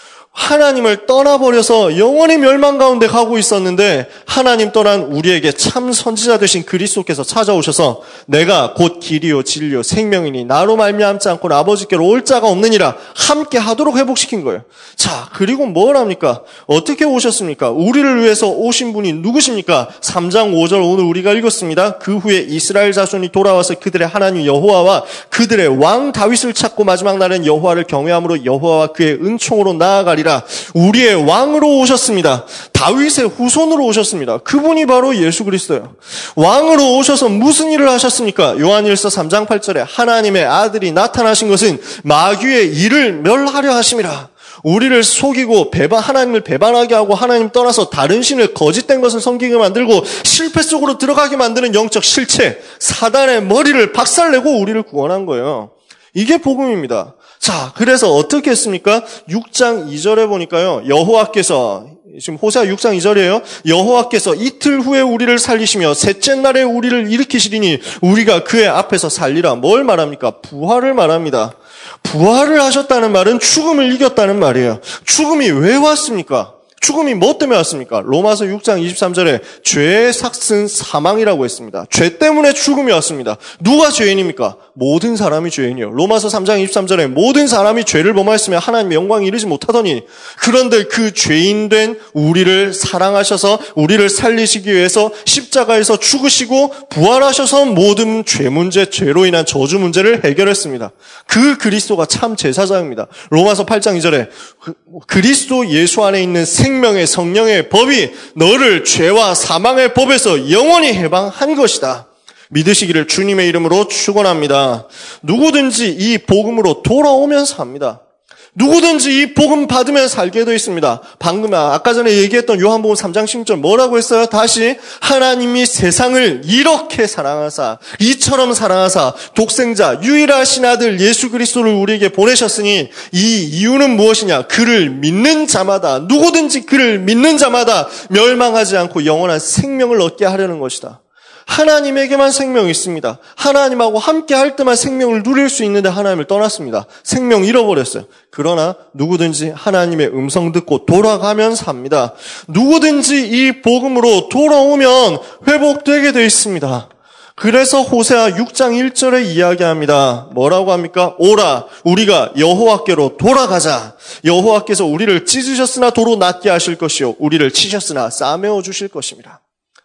하나님을 떠나버려서 영원히 멸망 가운데 가고 있었는데 하나님 떠난 우리에게 참 선지자 되신 그리스도께서 찾아오셔서 내가 곧 길이요 진리요 생명이니 나로 말미암지 않고는 아버지께로 올 자가 없느니라 함께 하도록 회복시킨 거예요. 자, 그리고 뭘 합니까? 어떻게 오셨습니까? 우리를 위해서 오신 분이 누구십니까? 삼 장 오 절 오늘 우리가 읽었습니다. 그 후에 이스라엘 자손이 돌아와서 그들의 하나님 여호와와 그들의 왕 다윗을 찾고 마지막 날엔 여호와를 경외함으로 여호와와 그의 은총으로 나아가리라. 우리의 왕으로 오셨습니다. 다윗의 후손으로 오셨습니다. 그분이 바로 예수 그리스도예요. 왕으로 오셔서 무슨 일을 하셨습니까? 요한일서 삼 장 팔 절에 하나님의 아들이 나타나신 것은 마귀의 일을 멸하려 하심이라. 우리를 속이고 배반, 하나님을 배반하게 하고 하나님 떠나서 다른 신을 거짓된 것을 섬기게 만들고 실패 속으로 들어가게 만드는 영적 실체, 사단의 머리를 박살내고 우리를 구원한 거예요. 이게 복음입니다. 자, 그래서 어떻게 했습니까? 육 장 이 절에 보니까요. 여호와께서 지금 호세아 육 장 이 절이에요. 여호와께서 이틀 후에 우리를 살리시며 셋째 날에 우리를 일으키시리니 우리가 그의 앞에서 살리라. 뭘 말합니까? 부활을 말합니다. 부활을 하셨다는 말은 죽음을 이겼다는 말이에요. 죽음이 왜 왔습니까? 죽음이 뭐 때문에 왔습니까? 로마서 육 장 이십삼 절에 죄의 삭은 사망이라고 했습니다. 죄 때문에 죽음이 왔습니다. 누가 죄인입니까? 모든 사람이 죄인이요. 로마서 삼 장 이십삼 절에 모든 사람이 죄를 범하였으면 하나님의 영광에 이르지 못하더니 그런데 그 죄인된 우리를 사랑하셔서 우리를 살리시기 위해서 십자가에서 죽으시고 부활하셔서 모든 죄 문제, 죄로 인한 저주 문제를 해결했습니다. 그 그리스도가 참 제사장입니다. 로마서 팔 장 이 절에 그리스도 예수 안에 있는 생명의 성령의 법이 너를 죄와 사망의 법에서 영원히 해방한 것이다. 믿으시기를 주님의 이름으로 축원합니다. 누구든지 이 복음으로 돌아오면 삽니다. 누구든지 이 복음 받으면 살게 되어 있습니다. 방금 아까 전에 얘기했던 요한복음 삼 장 십육 절 뭐라고 했어요? 다시 하나님이 세상을 이렇게 사랑하사 이처럼 사랑하사 독생자 유일하신 아들 예수 그리스도를 우리에게 보내셨으니 이 이유는 무엇이냐? 그를 믿는 자마다 누구든지 그를 믿는 자마다 멸망하지 않고 영원한 생명을 얻게 하려는 것이다. 하나님에게만 생명이 있습니다. 하나님하고 함께 할 때만 생명을 누릴 수 있는데 하나님을 떠났습니다. 생명 잃어버렸어요. 그러나 누구든지 하나님의 음성 듣고 돌아가면 삽니다. 누구든지 이 복음으로 돌아오면 회복되게 되어 있습니다. 그래서 호세아 육 장 일 절에 이야기합니다. 뭐라고 합니까? 오라 우리가 여호와께로 돌아가자. 여호와께서 우리를 찢으셨으나 도로 낫게 하실 것이요 우리를 치셨으나 싸매어 주실 것입니다.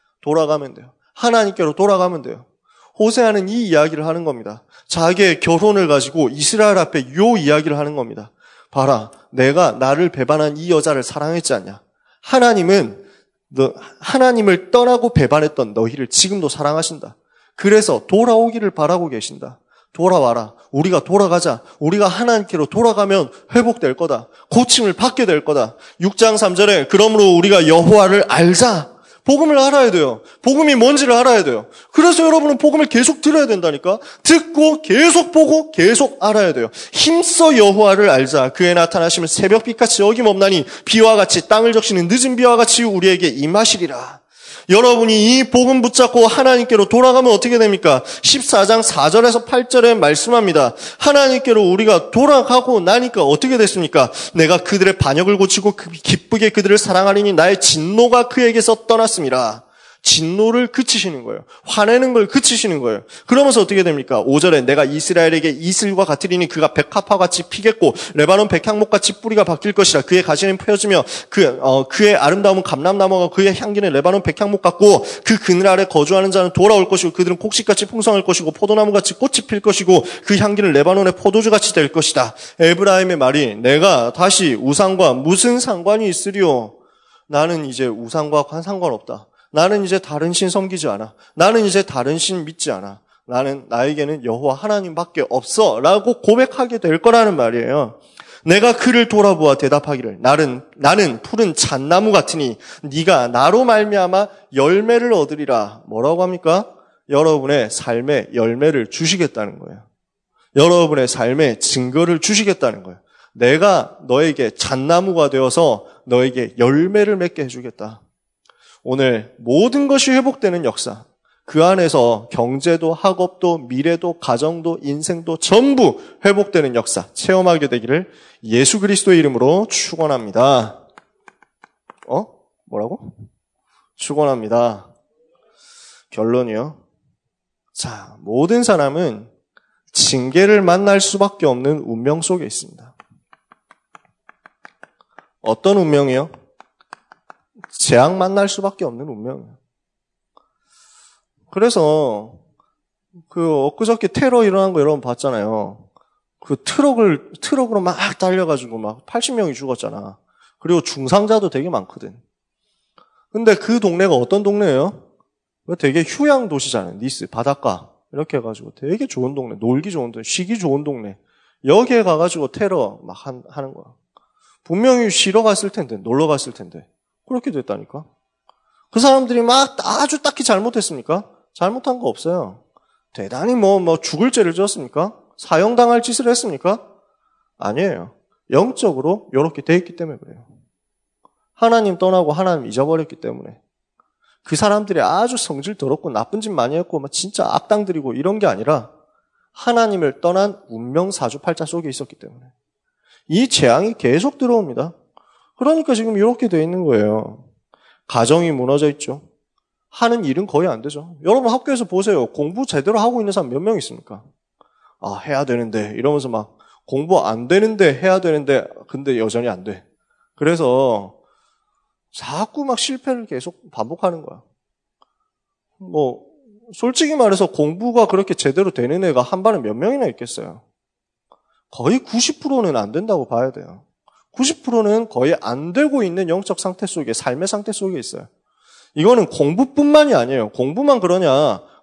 돌아가면 돼요. 하나님께로 돌아가면 돼요. 호세아는 이 이야기를 하는 겁니다. 자기의 결혼을 가지고 이스라엘 앞에 요 이야기를 하는 겁니다. 봐라, 내가 나를 배반한 이 여자를 사랑했지 않냐? 하나님은 너, 하나님을 떠나고 배반했던 너희를 지금도 사랑하신다. 그래서 돌아오기를 바라고 계신다. 돌아와라. 우리가 돌아가자. 우리가 하나님께로 돌아가면 회복될 거다. 고침을 받게 될 거다. 육 장 삼 절에 그러므로 우리가 여호와를 알자. 복음을 알아야 돼요. 복음이 뭔지를 알아야 돼요. 그래서 여러분은 복음을 계속 들어야 된다니까. 듣고 계속 보고 계속 알아야 돼요. 힘써 여호와를 알자. 그의 나타나심을 새벽빛같이 어김없나니 비와 같이 땅을 적시는 늦은 비와 같이 우리에게 임하시리라. 여러분이 이 복음 붙잡고 하나님께로 돌아가면 어떻게 됩니까? 십사 장 사 절에서 팔 절에 말씀합니다. 하나님께로 우리가 돌아가고 나니까 어떻게 됐습니까? 내가 그들의 반역을 고치고 기쁘게 그들을 사랑하리니 나의 진노가 그에게서 떠났습니다. 진노를 그치시는 거예요. 화내는 걸 그치시는 거예요. 그러면서 어떻게 됩니까? 오 절에 내가 이스라엘에게 이슬과 같으리니 그가 백합화 같이 피겠고 레바논 백향목 같이 뿌리가 바뀔 것이라. 그의 가시는 펴지며 그, 어, 그의 아름다움은 감람나무가 그의 향기는 레바논 백향목 같고 그 그늘 아래 거주하는 자는 돌아올 것이고 그들은 곡식같이 풍성할 것이고 포도나무같이 꽃이 필 것이고 그 향기는 레바논의 포도주같이 될 것이다. 에브라임의 말이 내가 다시 우상과 무슨 상관이 있으리요? 나는 이제 우상과 상관없다. 나는 이제 다른 신 섬기지 않아. 나는 이제 다른 신 믿지 않아. 나는 나에게는 여호와 하나님밖에 없어 라고 고백하게 될 거라는 말이에요. 내가 그를 돌아보아 대답하기를 나는 나는 푸른 잣나무 같으니 네가 나로 말미암아 열매를 얻으리라. 뭐라고 합니까? 여러분의 삶에 열매를 주시겠다는 거예요. 여러분의 삶에 증거를 주시겠다는 거예요. 내가 너에게 잣나무가 되어서 너에게 열매를 맺게 해주겠다. 오늘 모든 것이 회복되는 역사, 그 안에서 경제도 학업도 미래도 가정도 인생도 전부 회복되는 역사 체험하게 되기를 예수 그리스도의 이름으로 축원합니다. 어? 뭐라고? 축원합니다. 결론이요. 자, 모든 사람은 징계를 만날 수밖에 없는 운명 속에 있습니다. 어떤 운명이요? 재앙 만날 수밖에 없는 운명이에요. 그래서 그 엊그저께 테러 일어난 거 여러분 봤잖아요. 그 트럭을 트럭으로 막 달려가지고 막 팔십 명이 죽었잖아. 그리고 중상자도 되게 많거든. 근데 그 동네가 어떤 동네예요? 되게 휴양 도시잖아요. 니스 바닷가 이렇게 해가지고 되게 좋은 동네, 놀기 좋은 동네, 쉬기 좋은 동네. 여기에 가가지고 테러 막 한, 하는 거야. 분명히 쉬러 갔을 텐데, 놀러 갔을 텐데. 그렇게 됐다니까. 그 사람들이 막 아주 딱히 잘못했습니까? 잘못한 거 없어요. 대단히 뭐, 뭐 죽을 죄를 지었습니까? 사형당할 짓을 했습니까? 아니에요. 영적으로 이렇게 돼 있기 때문에 그래요. 하나님 떠나고 하나님 잊어버렸기 때문에. 그 사람들이 아주 성질 더럽고 나쁜 짓 많이 했고 막 진짜 악당들이고 이런 게 아니라 하나님을 떠난 운명 사주팔자 속에 있었기 때문에. 이 재앙이 계속 들어옵니다. 그러니까 지금 이렇게 돼 있는 거예요. 가정이 무너져 있죠. 하는 일은 거의 안 되죠. 여러분 학교에서 보세요. 공부 제대로 하고 있는 사람 몇 명 있습니까? 아, 해야 되는데 이러면서 막 공부 안 되는데 해야 되는데 근데 여전히 안 돼. 그래서 자꾸 막 실패를 계속 반복하는 거야. 뭐 솔직히 말해서 공부가 그렇게 제대로 되는 애가 한 반에 몇 명이나 있겠어요. 거의 구십 퍼센트는 안 된다고 봐야 돼요. 구십 퍼센트는 거의 안 되고 있는 영적 상태 속에, 삶의 상태 속에 있어요. 이거는 공부뿐만이 아니에요. 공부만 그러냐?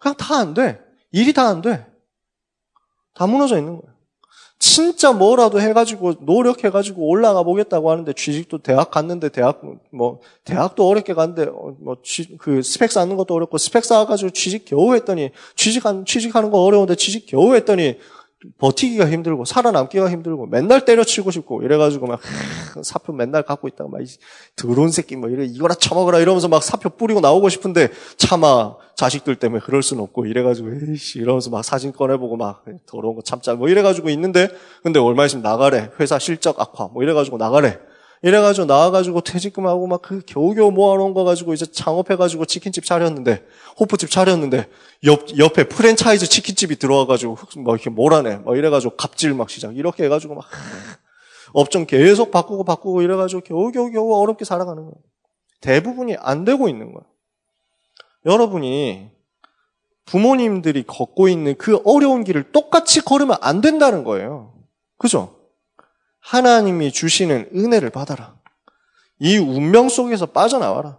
그냥 다 안 돼. 일이 다 안 돼. 다 무너져 있는 거예요. 진짜 뭐라도 해가지고 노력해가지고 올라가 보겠다고 하는데 취직도 대학 갔는데 대학 뭐 대학도 어렵게 갔는데 뭐 그 스펙 쌓는 것도 어렵고 스펙 쌓아가지고 취직 겨우 했더니 취직한 취직하는 거 어려운데 취직 겨우 했더니 버티기가 힘들고 살아남기가 힘들고 맨날 때려치고 싶고 이래가지고 막 사표 맨날 갖고 있다가 막 더러운 새끼 뭐 이래 이거나 처먹어라 이러면서 막 사표 뿌리고 나오고 싶은데 차마 자식들 때문에 그럴 수는 없고 이래가지고 에이씨 이러면서 막 사진 꺼내보고 막 더러운 거 참자 뭐 이래가지고 있는데 근데 얼마 있으면 나가래 회사 실적 악화 뭐 이래가지고 나가래 이래가지고 나와가지고 퇴직금하고 막 그 겨우겨우 모아놓은 거 가지고 이제 창업해가지고 치킨집 차렸는데 호프집 차렸는데 옆 옆에 프랜차이즈 치킨집이 들어와가지고 막 이렇게 몰아내 막 이래가지고 갑질 막 시작 이렇게 해가지고 막 업종 계속 바꾸고 바꾸고 이래가지고 겨우겨우 겨우 어렵게 살아가는 거예요. 대부분이 안 되고 있는 거예요. 여러분이 부모님들이 걷고 있는 그 어려운 길을 똑같이 걸으면 안 된다는 거예요. 그죠? 하나님이 주시는 은혜를 받아라. 이 운명 속에서 빠져나와라.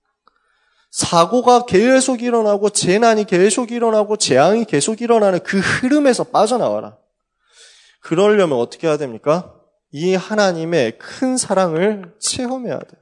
사고가 계속 일어나고 재난이 계속 일어나고 재앙이 계속 일어나는 그 흐름에서 빠져나와라. 그러려면 어떻게 해야 됩니까? 이 하나님의 큰 사랑을 체험해야 돼요.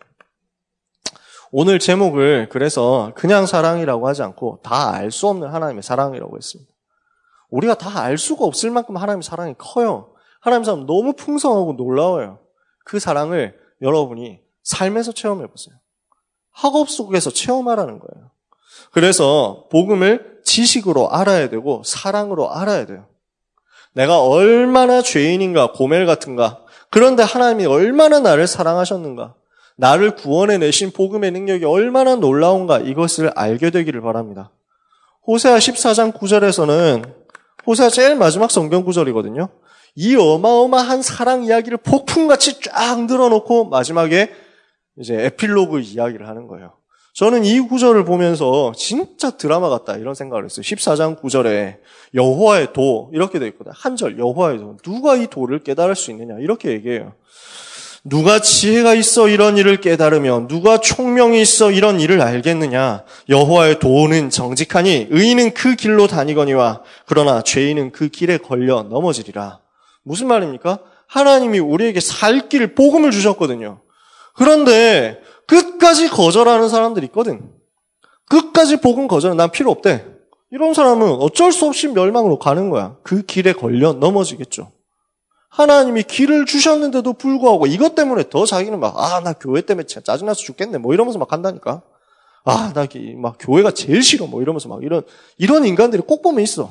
오늘 제목을 그래서 그냥 사랑이라고 하지 않고 다 알 수 없는 하나님의 사랑이라고 했습니다. 우리가 다 알 수가 없을 만큼 하나님의 사랑이 커요. 하나님의 사랑 너무 풍성하고 놀라워요. 그 사랑을 여러분이 삶에서 체험해보세요. 학업 속에서 체험하라는 거예요. 그래서 복음을 지식으로 알아야 되고 사랑으로 알아야 돼요. 내가 얼마나 죄인인가 고멜 같은가 그런데 하나님이 얼마나 나를 사랑하셨는가 나를 구원해내신 복음의 능력이 얼마나 놀라운가 이것을 알게 되기를 바랍니다. 호세아 십사 장 구 절에서는 호세아 제일 마지막 성경 구절이거든요. 이 어마어마한 사랑 이야기를 폭풍같이 쫙 늘어놓고 마지막에 이제 에필로그 이야기를 하는 거예요. 저는 이 구절을 보면서 진짜 드라마 같다 이런 생각을 했어요. 십사 장 구 절에 여호와의 도 이렇게 돼 있거든요. 한 절 여호와의 도. 누가 이 도를 깨달을 수 있느냐 이렇게 얘기해요. 누가 지혜가 있어 이런 일을 깨달으며 누가 총명이 있어 이런 일을 알겠느냐. 여호와의 도는 정직하니 의인은 그 길로 다니거니와 그러나 죄인은 그 길에 걸려 넘어지리라. 무슨 말입니까? 하나님이 우리에게 살 길 복음을 주셨거든요. 그런데 끝까지 거절하는 사람들이 있거든. 끝까지 복음 거절은 난 필요 없대. 이런 사람은 어쩔 수 없이 멸망으로 가는 거야. 그 길에 걸려 넘어지겠죠. 하나님이 길을 주셨는데도 불구하고 이것 때문에 더 자기는 막 아, 나 교회 때문에 짜증나서 죽겠네 뭐 이러면서 막 한다니까. 아, 나 막 교회가 제일 싫어 뭐 이러면서 막 이런 이런 인간들이 꼭 보면 있어.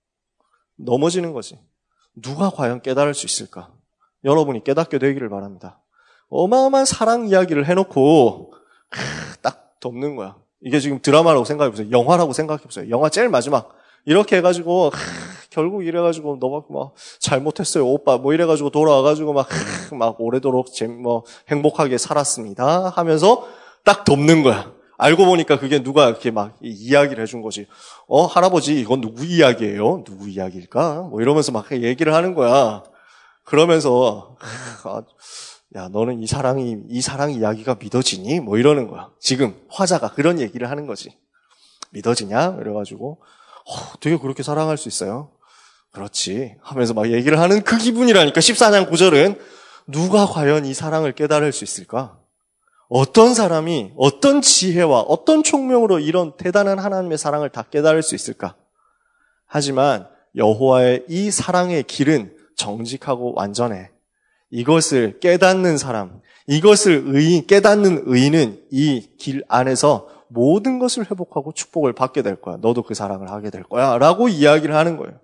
넘어지는 거지. 누가 과연 깨달을 수 있을까? 여러분이 깨닫게 되기를 바랍니다. 어마어마한 사랑 이야기를 해놓고 딱 덮는 거야. 이게 지금 드라마라고 생각해보세요. 영화라고 생각해보세요. 영화 제일 마지막 이렇게 해가지고 결국 이래가지고 너가 막 잘못했어요 오빠 뭐 이래가지고 돌아와가지고 막 막 오래도록 뭐 행복하게 살았습니다 하면서 딱 덮는 거야. 알고 보니까 그게 누가 이렇게 막 이야기를 해준 거지. 어 할아버지 이건 누구 이야기예요? 누구 이야기일까? 뭐 이러면서 막 얘기를 하는 거야. 그러면서 아, 야 너는 이 사랑이 이 사랑 이야기가 믿어지니? 뭐 이러는 거야. 지금 화자가 그런 얘기를 하는 거지. 믿어지냐? 이래가지고 어, 되게 그렇게 사랑할 수 있어요? 그렇지 하면서 막 얘기를 하는 그 기분이라니까. 십사 장 구 절은 누가 과연 이 사랑을 깨달을 수 있을까? 어떤 사람이 어떤 지혜와 어떤 총명으로 이런 대단한 하나님의 사랑을 다 깨달을 수 있을까? 하지만 여호와의 이 사랑의 길은 정직하고 완전해. 이것을 깨닫는 사람, 이것을 의인, 깨닫는 의인은 이 길 안에서 모든 것을 회복하고 축복을 받게 될 거야. 너도 그 사랑을 하게 될 거야. 라고 이야기를 하는 거예요.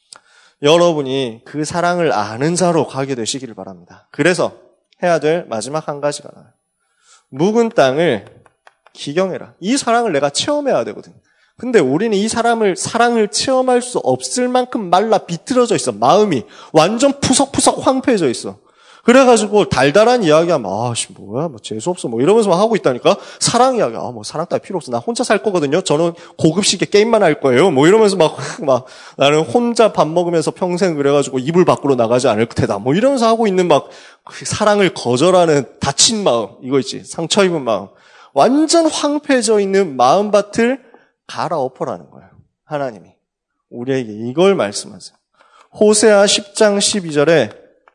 여러분이 그 사랑을 아는 자로 가게 되시기를 바랍니다. 그래서 해야 될 마지막 한 가지가 나요. 묵은 땅을 기경해라. 이 사랑을 내가 체험해야 되거든. 근데 우리는 이 사람을, 사랑을 체험할 수 없을 만큼 말라 비틀어져 있어. 마음이 완전 푸석푸석 황폐해져 있어. 그래가지고 달달한 이야기하면 아씨 뭐야 뭐 재수없어 뭐 이러면서 막 하고 있다니까. 사랑 이야기 아 뭐 사랑 따위 필요 없어. 나 혼자 살 거거든요. 저는 고급식의 게임만 할 거예요. 뭐 이러면서 막 막 나는 혼자 밥 먹으면서 평생 그래가지고 이불 밖으로 나가지 않을 테다. 뭐 이러면서 하고 있는 막 사랑을 거절하는 다친 마음 이거 있지. 상처 입은 마음. 완전 황폐해져 있는 마음밭을 갈아엎어라는 거예요. 하나님이 우리에게 이걸 말씀하세요. 호세아 십 장 십이 절에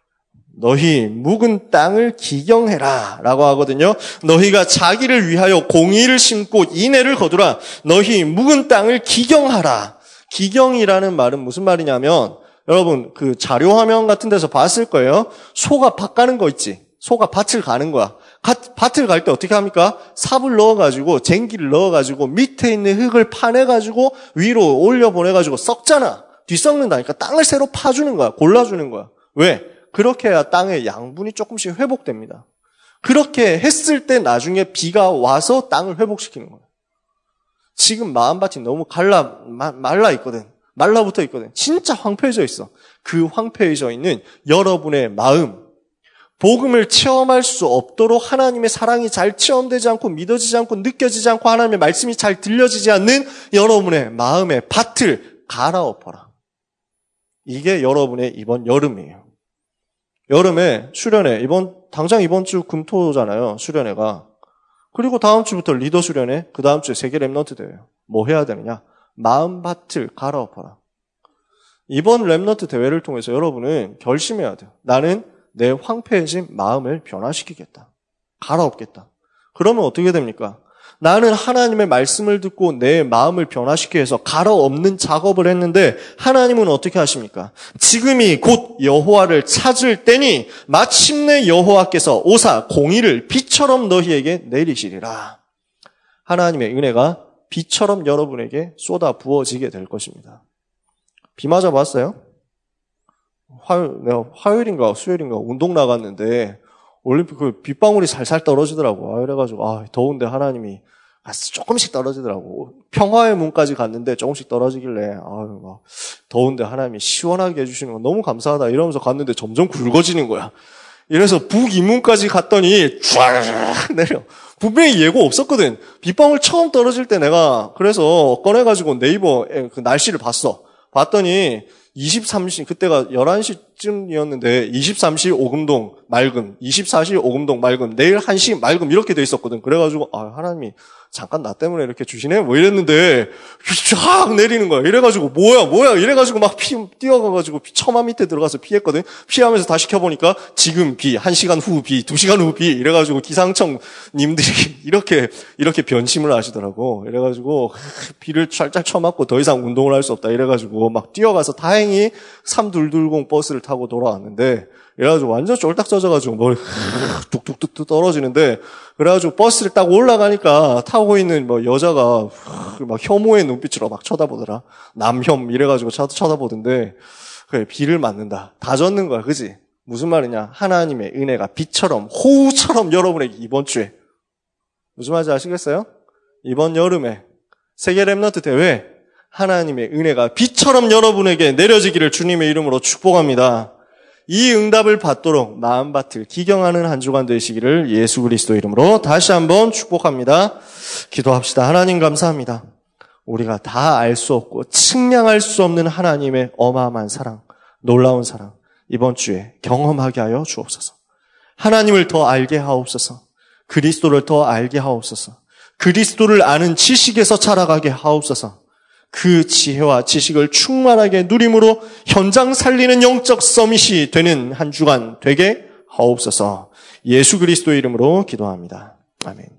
너희 묵은 땅을 기경해라 라고 하거든요. 너희가 자기를 위하여 공의를 심고 인애를 거두라. 너희 묵은 땅을 기경하라. 기경이라는 말은 무슨 말이냐면 여러분 그 자료 화면 같은 데서 봤을 거예요. 소가 밭 가는 거 있지. 소가 밭을 가는 거야. 밭을 갈 때 어떻게 합니까? 삽을 넣어가지고 쟁기를 넣어가지고 밑에 있는 흙을 파내가지고 위로 올려보내가지고 썩잖아. 뒤썩는다니까 땅을 새로 파주는 거야. 골라주는 거야. 왜? 그렇게 해야 땅의 양분이 조금씩 회복됩니다. 그렇게 했을 때 나중에 비가 와서 땅을 회복시키는 거예요. 지금 마음밭이 너무 갈라, 마, 말라 있거든. 말라붙어 있거든. 진짜 황폐해져 있어. 그 황폐해져 있는 여러분의 마음, 복음을 체험할 수 없도록 하나님의 사랑이 잘 체험되지 않고 믿어지지 않고 느껴지지 않고 하나님의 말씀이 잘 들려지지 않는 여러분의 마음의 밭을 갈아엎어라. 이게 여러분의 이번 여름이에요. 여름에 수련회, 이번 당장 이번 주 금토잖아요. 수련회가. 그리고 다음 주부터 리더 수련회, 그 다음 주에 세계 랩넌트 대회예요. 뭐 해야 되느냐? 마음밭을 갈아엎어라. 이번 랩넌트 대회를 통해서 여러분은 결심해야 돼요. 나는 내 황폐해진 마음을 변화시키겠다. 갈아엎겠다. 그러면 어떻게 됩니까? 나는 하나님의 말씀을 듣고 내 마음을 변화시키기 위해서 갈아엎는 작업을 했는데 하나님은 어떻게 하십니까? 지금이 곧 여호와를 찾을 때니 마침내 여호와께서 오사 공의를 비처럼 너희에게 내리시리라. 하나님의 은혜가 비처럼 여러분에게 쏟아 부어지게 될 것입니다. 비 맞아 봤어요? 화요일, 내가 화요일인가 수요일인가 운동 나갔는데 올림픽 그 빗방울이 살살 떨어지더라고. 아, 그래가지고 아 더운데 하나님이 조금씩 떨어지더라고. 평화의 문까지 갔는데 조금씩 떨어지길래 아유 막 더운데 하나님이 시원하게 해주시는 건 너무 감사하다 이러면서 갔는데 점점 굵어지는 거야. 이래서 북이문까지 갔더니 쫙 내려. 분명히 예고 없었거든. 빗방울 처음 떨어질 때 내가 그래서 꺼내가지고 네이버 그 날씨를 봤어. 봤더니 이십삼 시, 그때가 열한 시쯤이었는데 이십삼 시 오금동 맑음, 이십사 시 오금동 맑음, 내일 한 시 맑음 이렇게 돼 있었거든. 그래가지고 아 하나님이 잠깐 나 때문에 이렇게 주시네? 뭐 이랬는데 쫙 내리는 거야. 이래가지고 뭐야 뭐야 이래가지고 막 피 뛰어가가지고 처마 밑에 들어가서 피했거든. 피하면서 다시 켜보니까 지금 비, 한 시간 후 비, 두 시간 후 비 이래가지고 기상청 님들이 이렇게 이렇게 변심을 하시더라고. 이래가지고 비를 살짝 쳐맞고 더 이상 운동을 할 수 없다 이래가지고 막 뛰어가서 다행히 삼이이공 버스를 타고 돌아왔는데 이래가지고 완전 쫄딱 젖어가지고 머리 뚝뚝뚝뚝 떨어지는데 그래가지고 버스를 딱 올라가니까 타고 있는 뭐 여자가 막 혐오의 눈빛으로 막 쳐다보더라. 남혐 이래가지고 쳐다보던데 그래 비를 맞는다. 다 젖는 거야. 그지? 무슨 말이냐? 하나님의 은혜가 비처럼 호우처럼 여러분에게 이번 주에 무슨 말인지 아시겠어요? 이번 여름에 세계 랩넌트 대회 하나님의 은혜가 비처럼 여러분에게 내려지기를 주님의 이름으로 축복합니다. 이 응답을 받도록 마음밭을 기경하는 한 주간 되시기를 예수 그리스도 이름으로 다시 한번 축복합니다. 기도합시다. 하나님 감사합니다. 우리가 다 알 수 없고 측량할 수 없는 하나님의 어마어마한 사랑, 놀라운 사랑 이번 주에 경험하게 하여 주옵소서. 하나님을 더 알게 하옵소서. 그리스도를 더 알게 하옵소서. 그리스도를 아는 지식에서 자라가게 하옵소서. 그 지혜와 지식을 충만하게 누림으로 현장 살리는 영적 서밋이 되는 한 주간 되게 하옵소서. 예수 그리스도의 이름으로 기도합니다. 아멘.